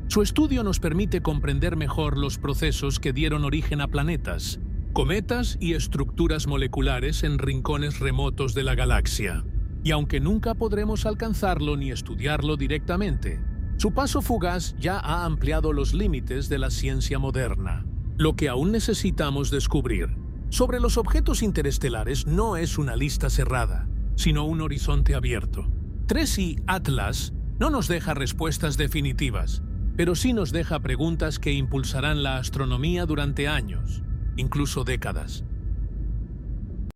Su estudio nos permite comprender mejor los procesos que dieron origen a planetas, cometas y estructuras moleculares en rincones remotos de la galaxia. Y aunque nunca podremos alcanzarlo ni estudiarlo directamente, su paso fugaz ya ha ampliado los límites de la ciencia moderna. Lo que aún necesitamos descubrir sobre los objetos interestelares no es una lista cerrada, sino un horizonte abierto. tres I Atlas no nos deja respuestas definitivas, pero sí nos deja preguntas que impulsarán la astronomía durante años, incluso décadas.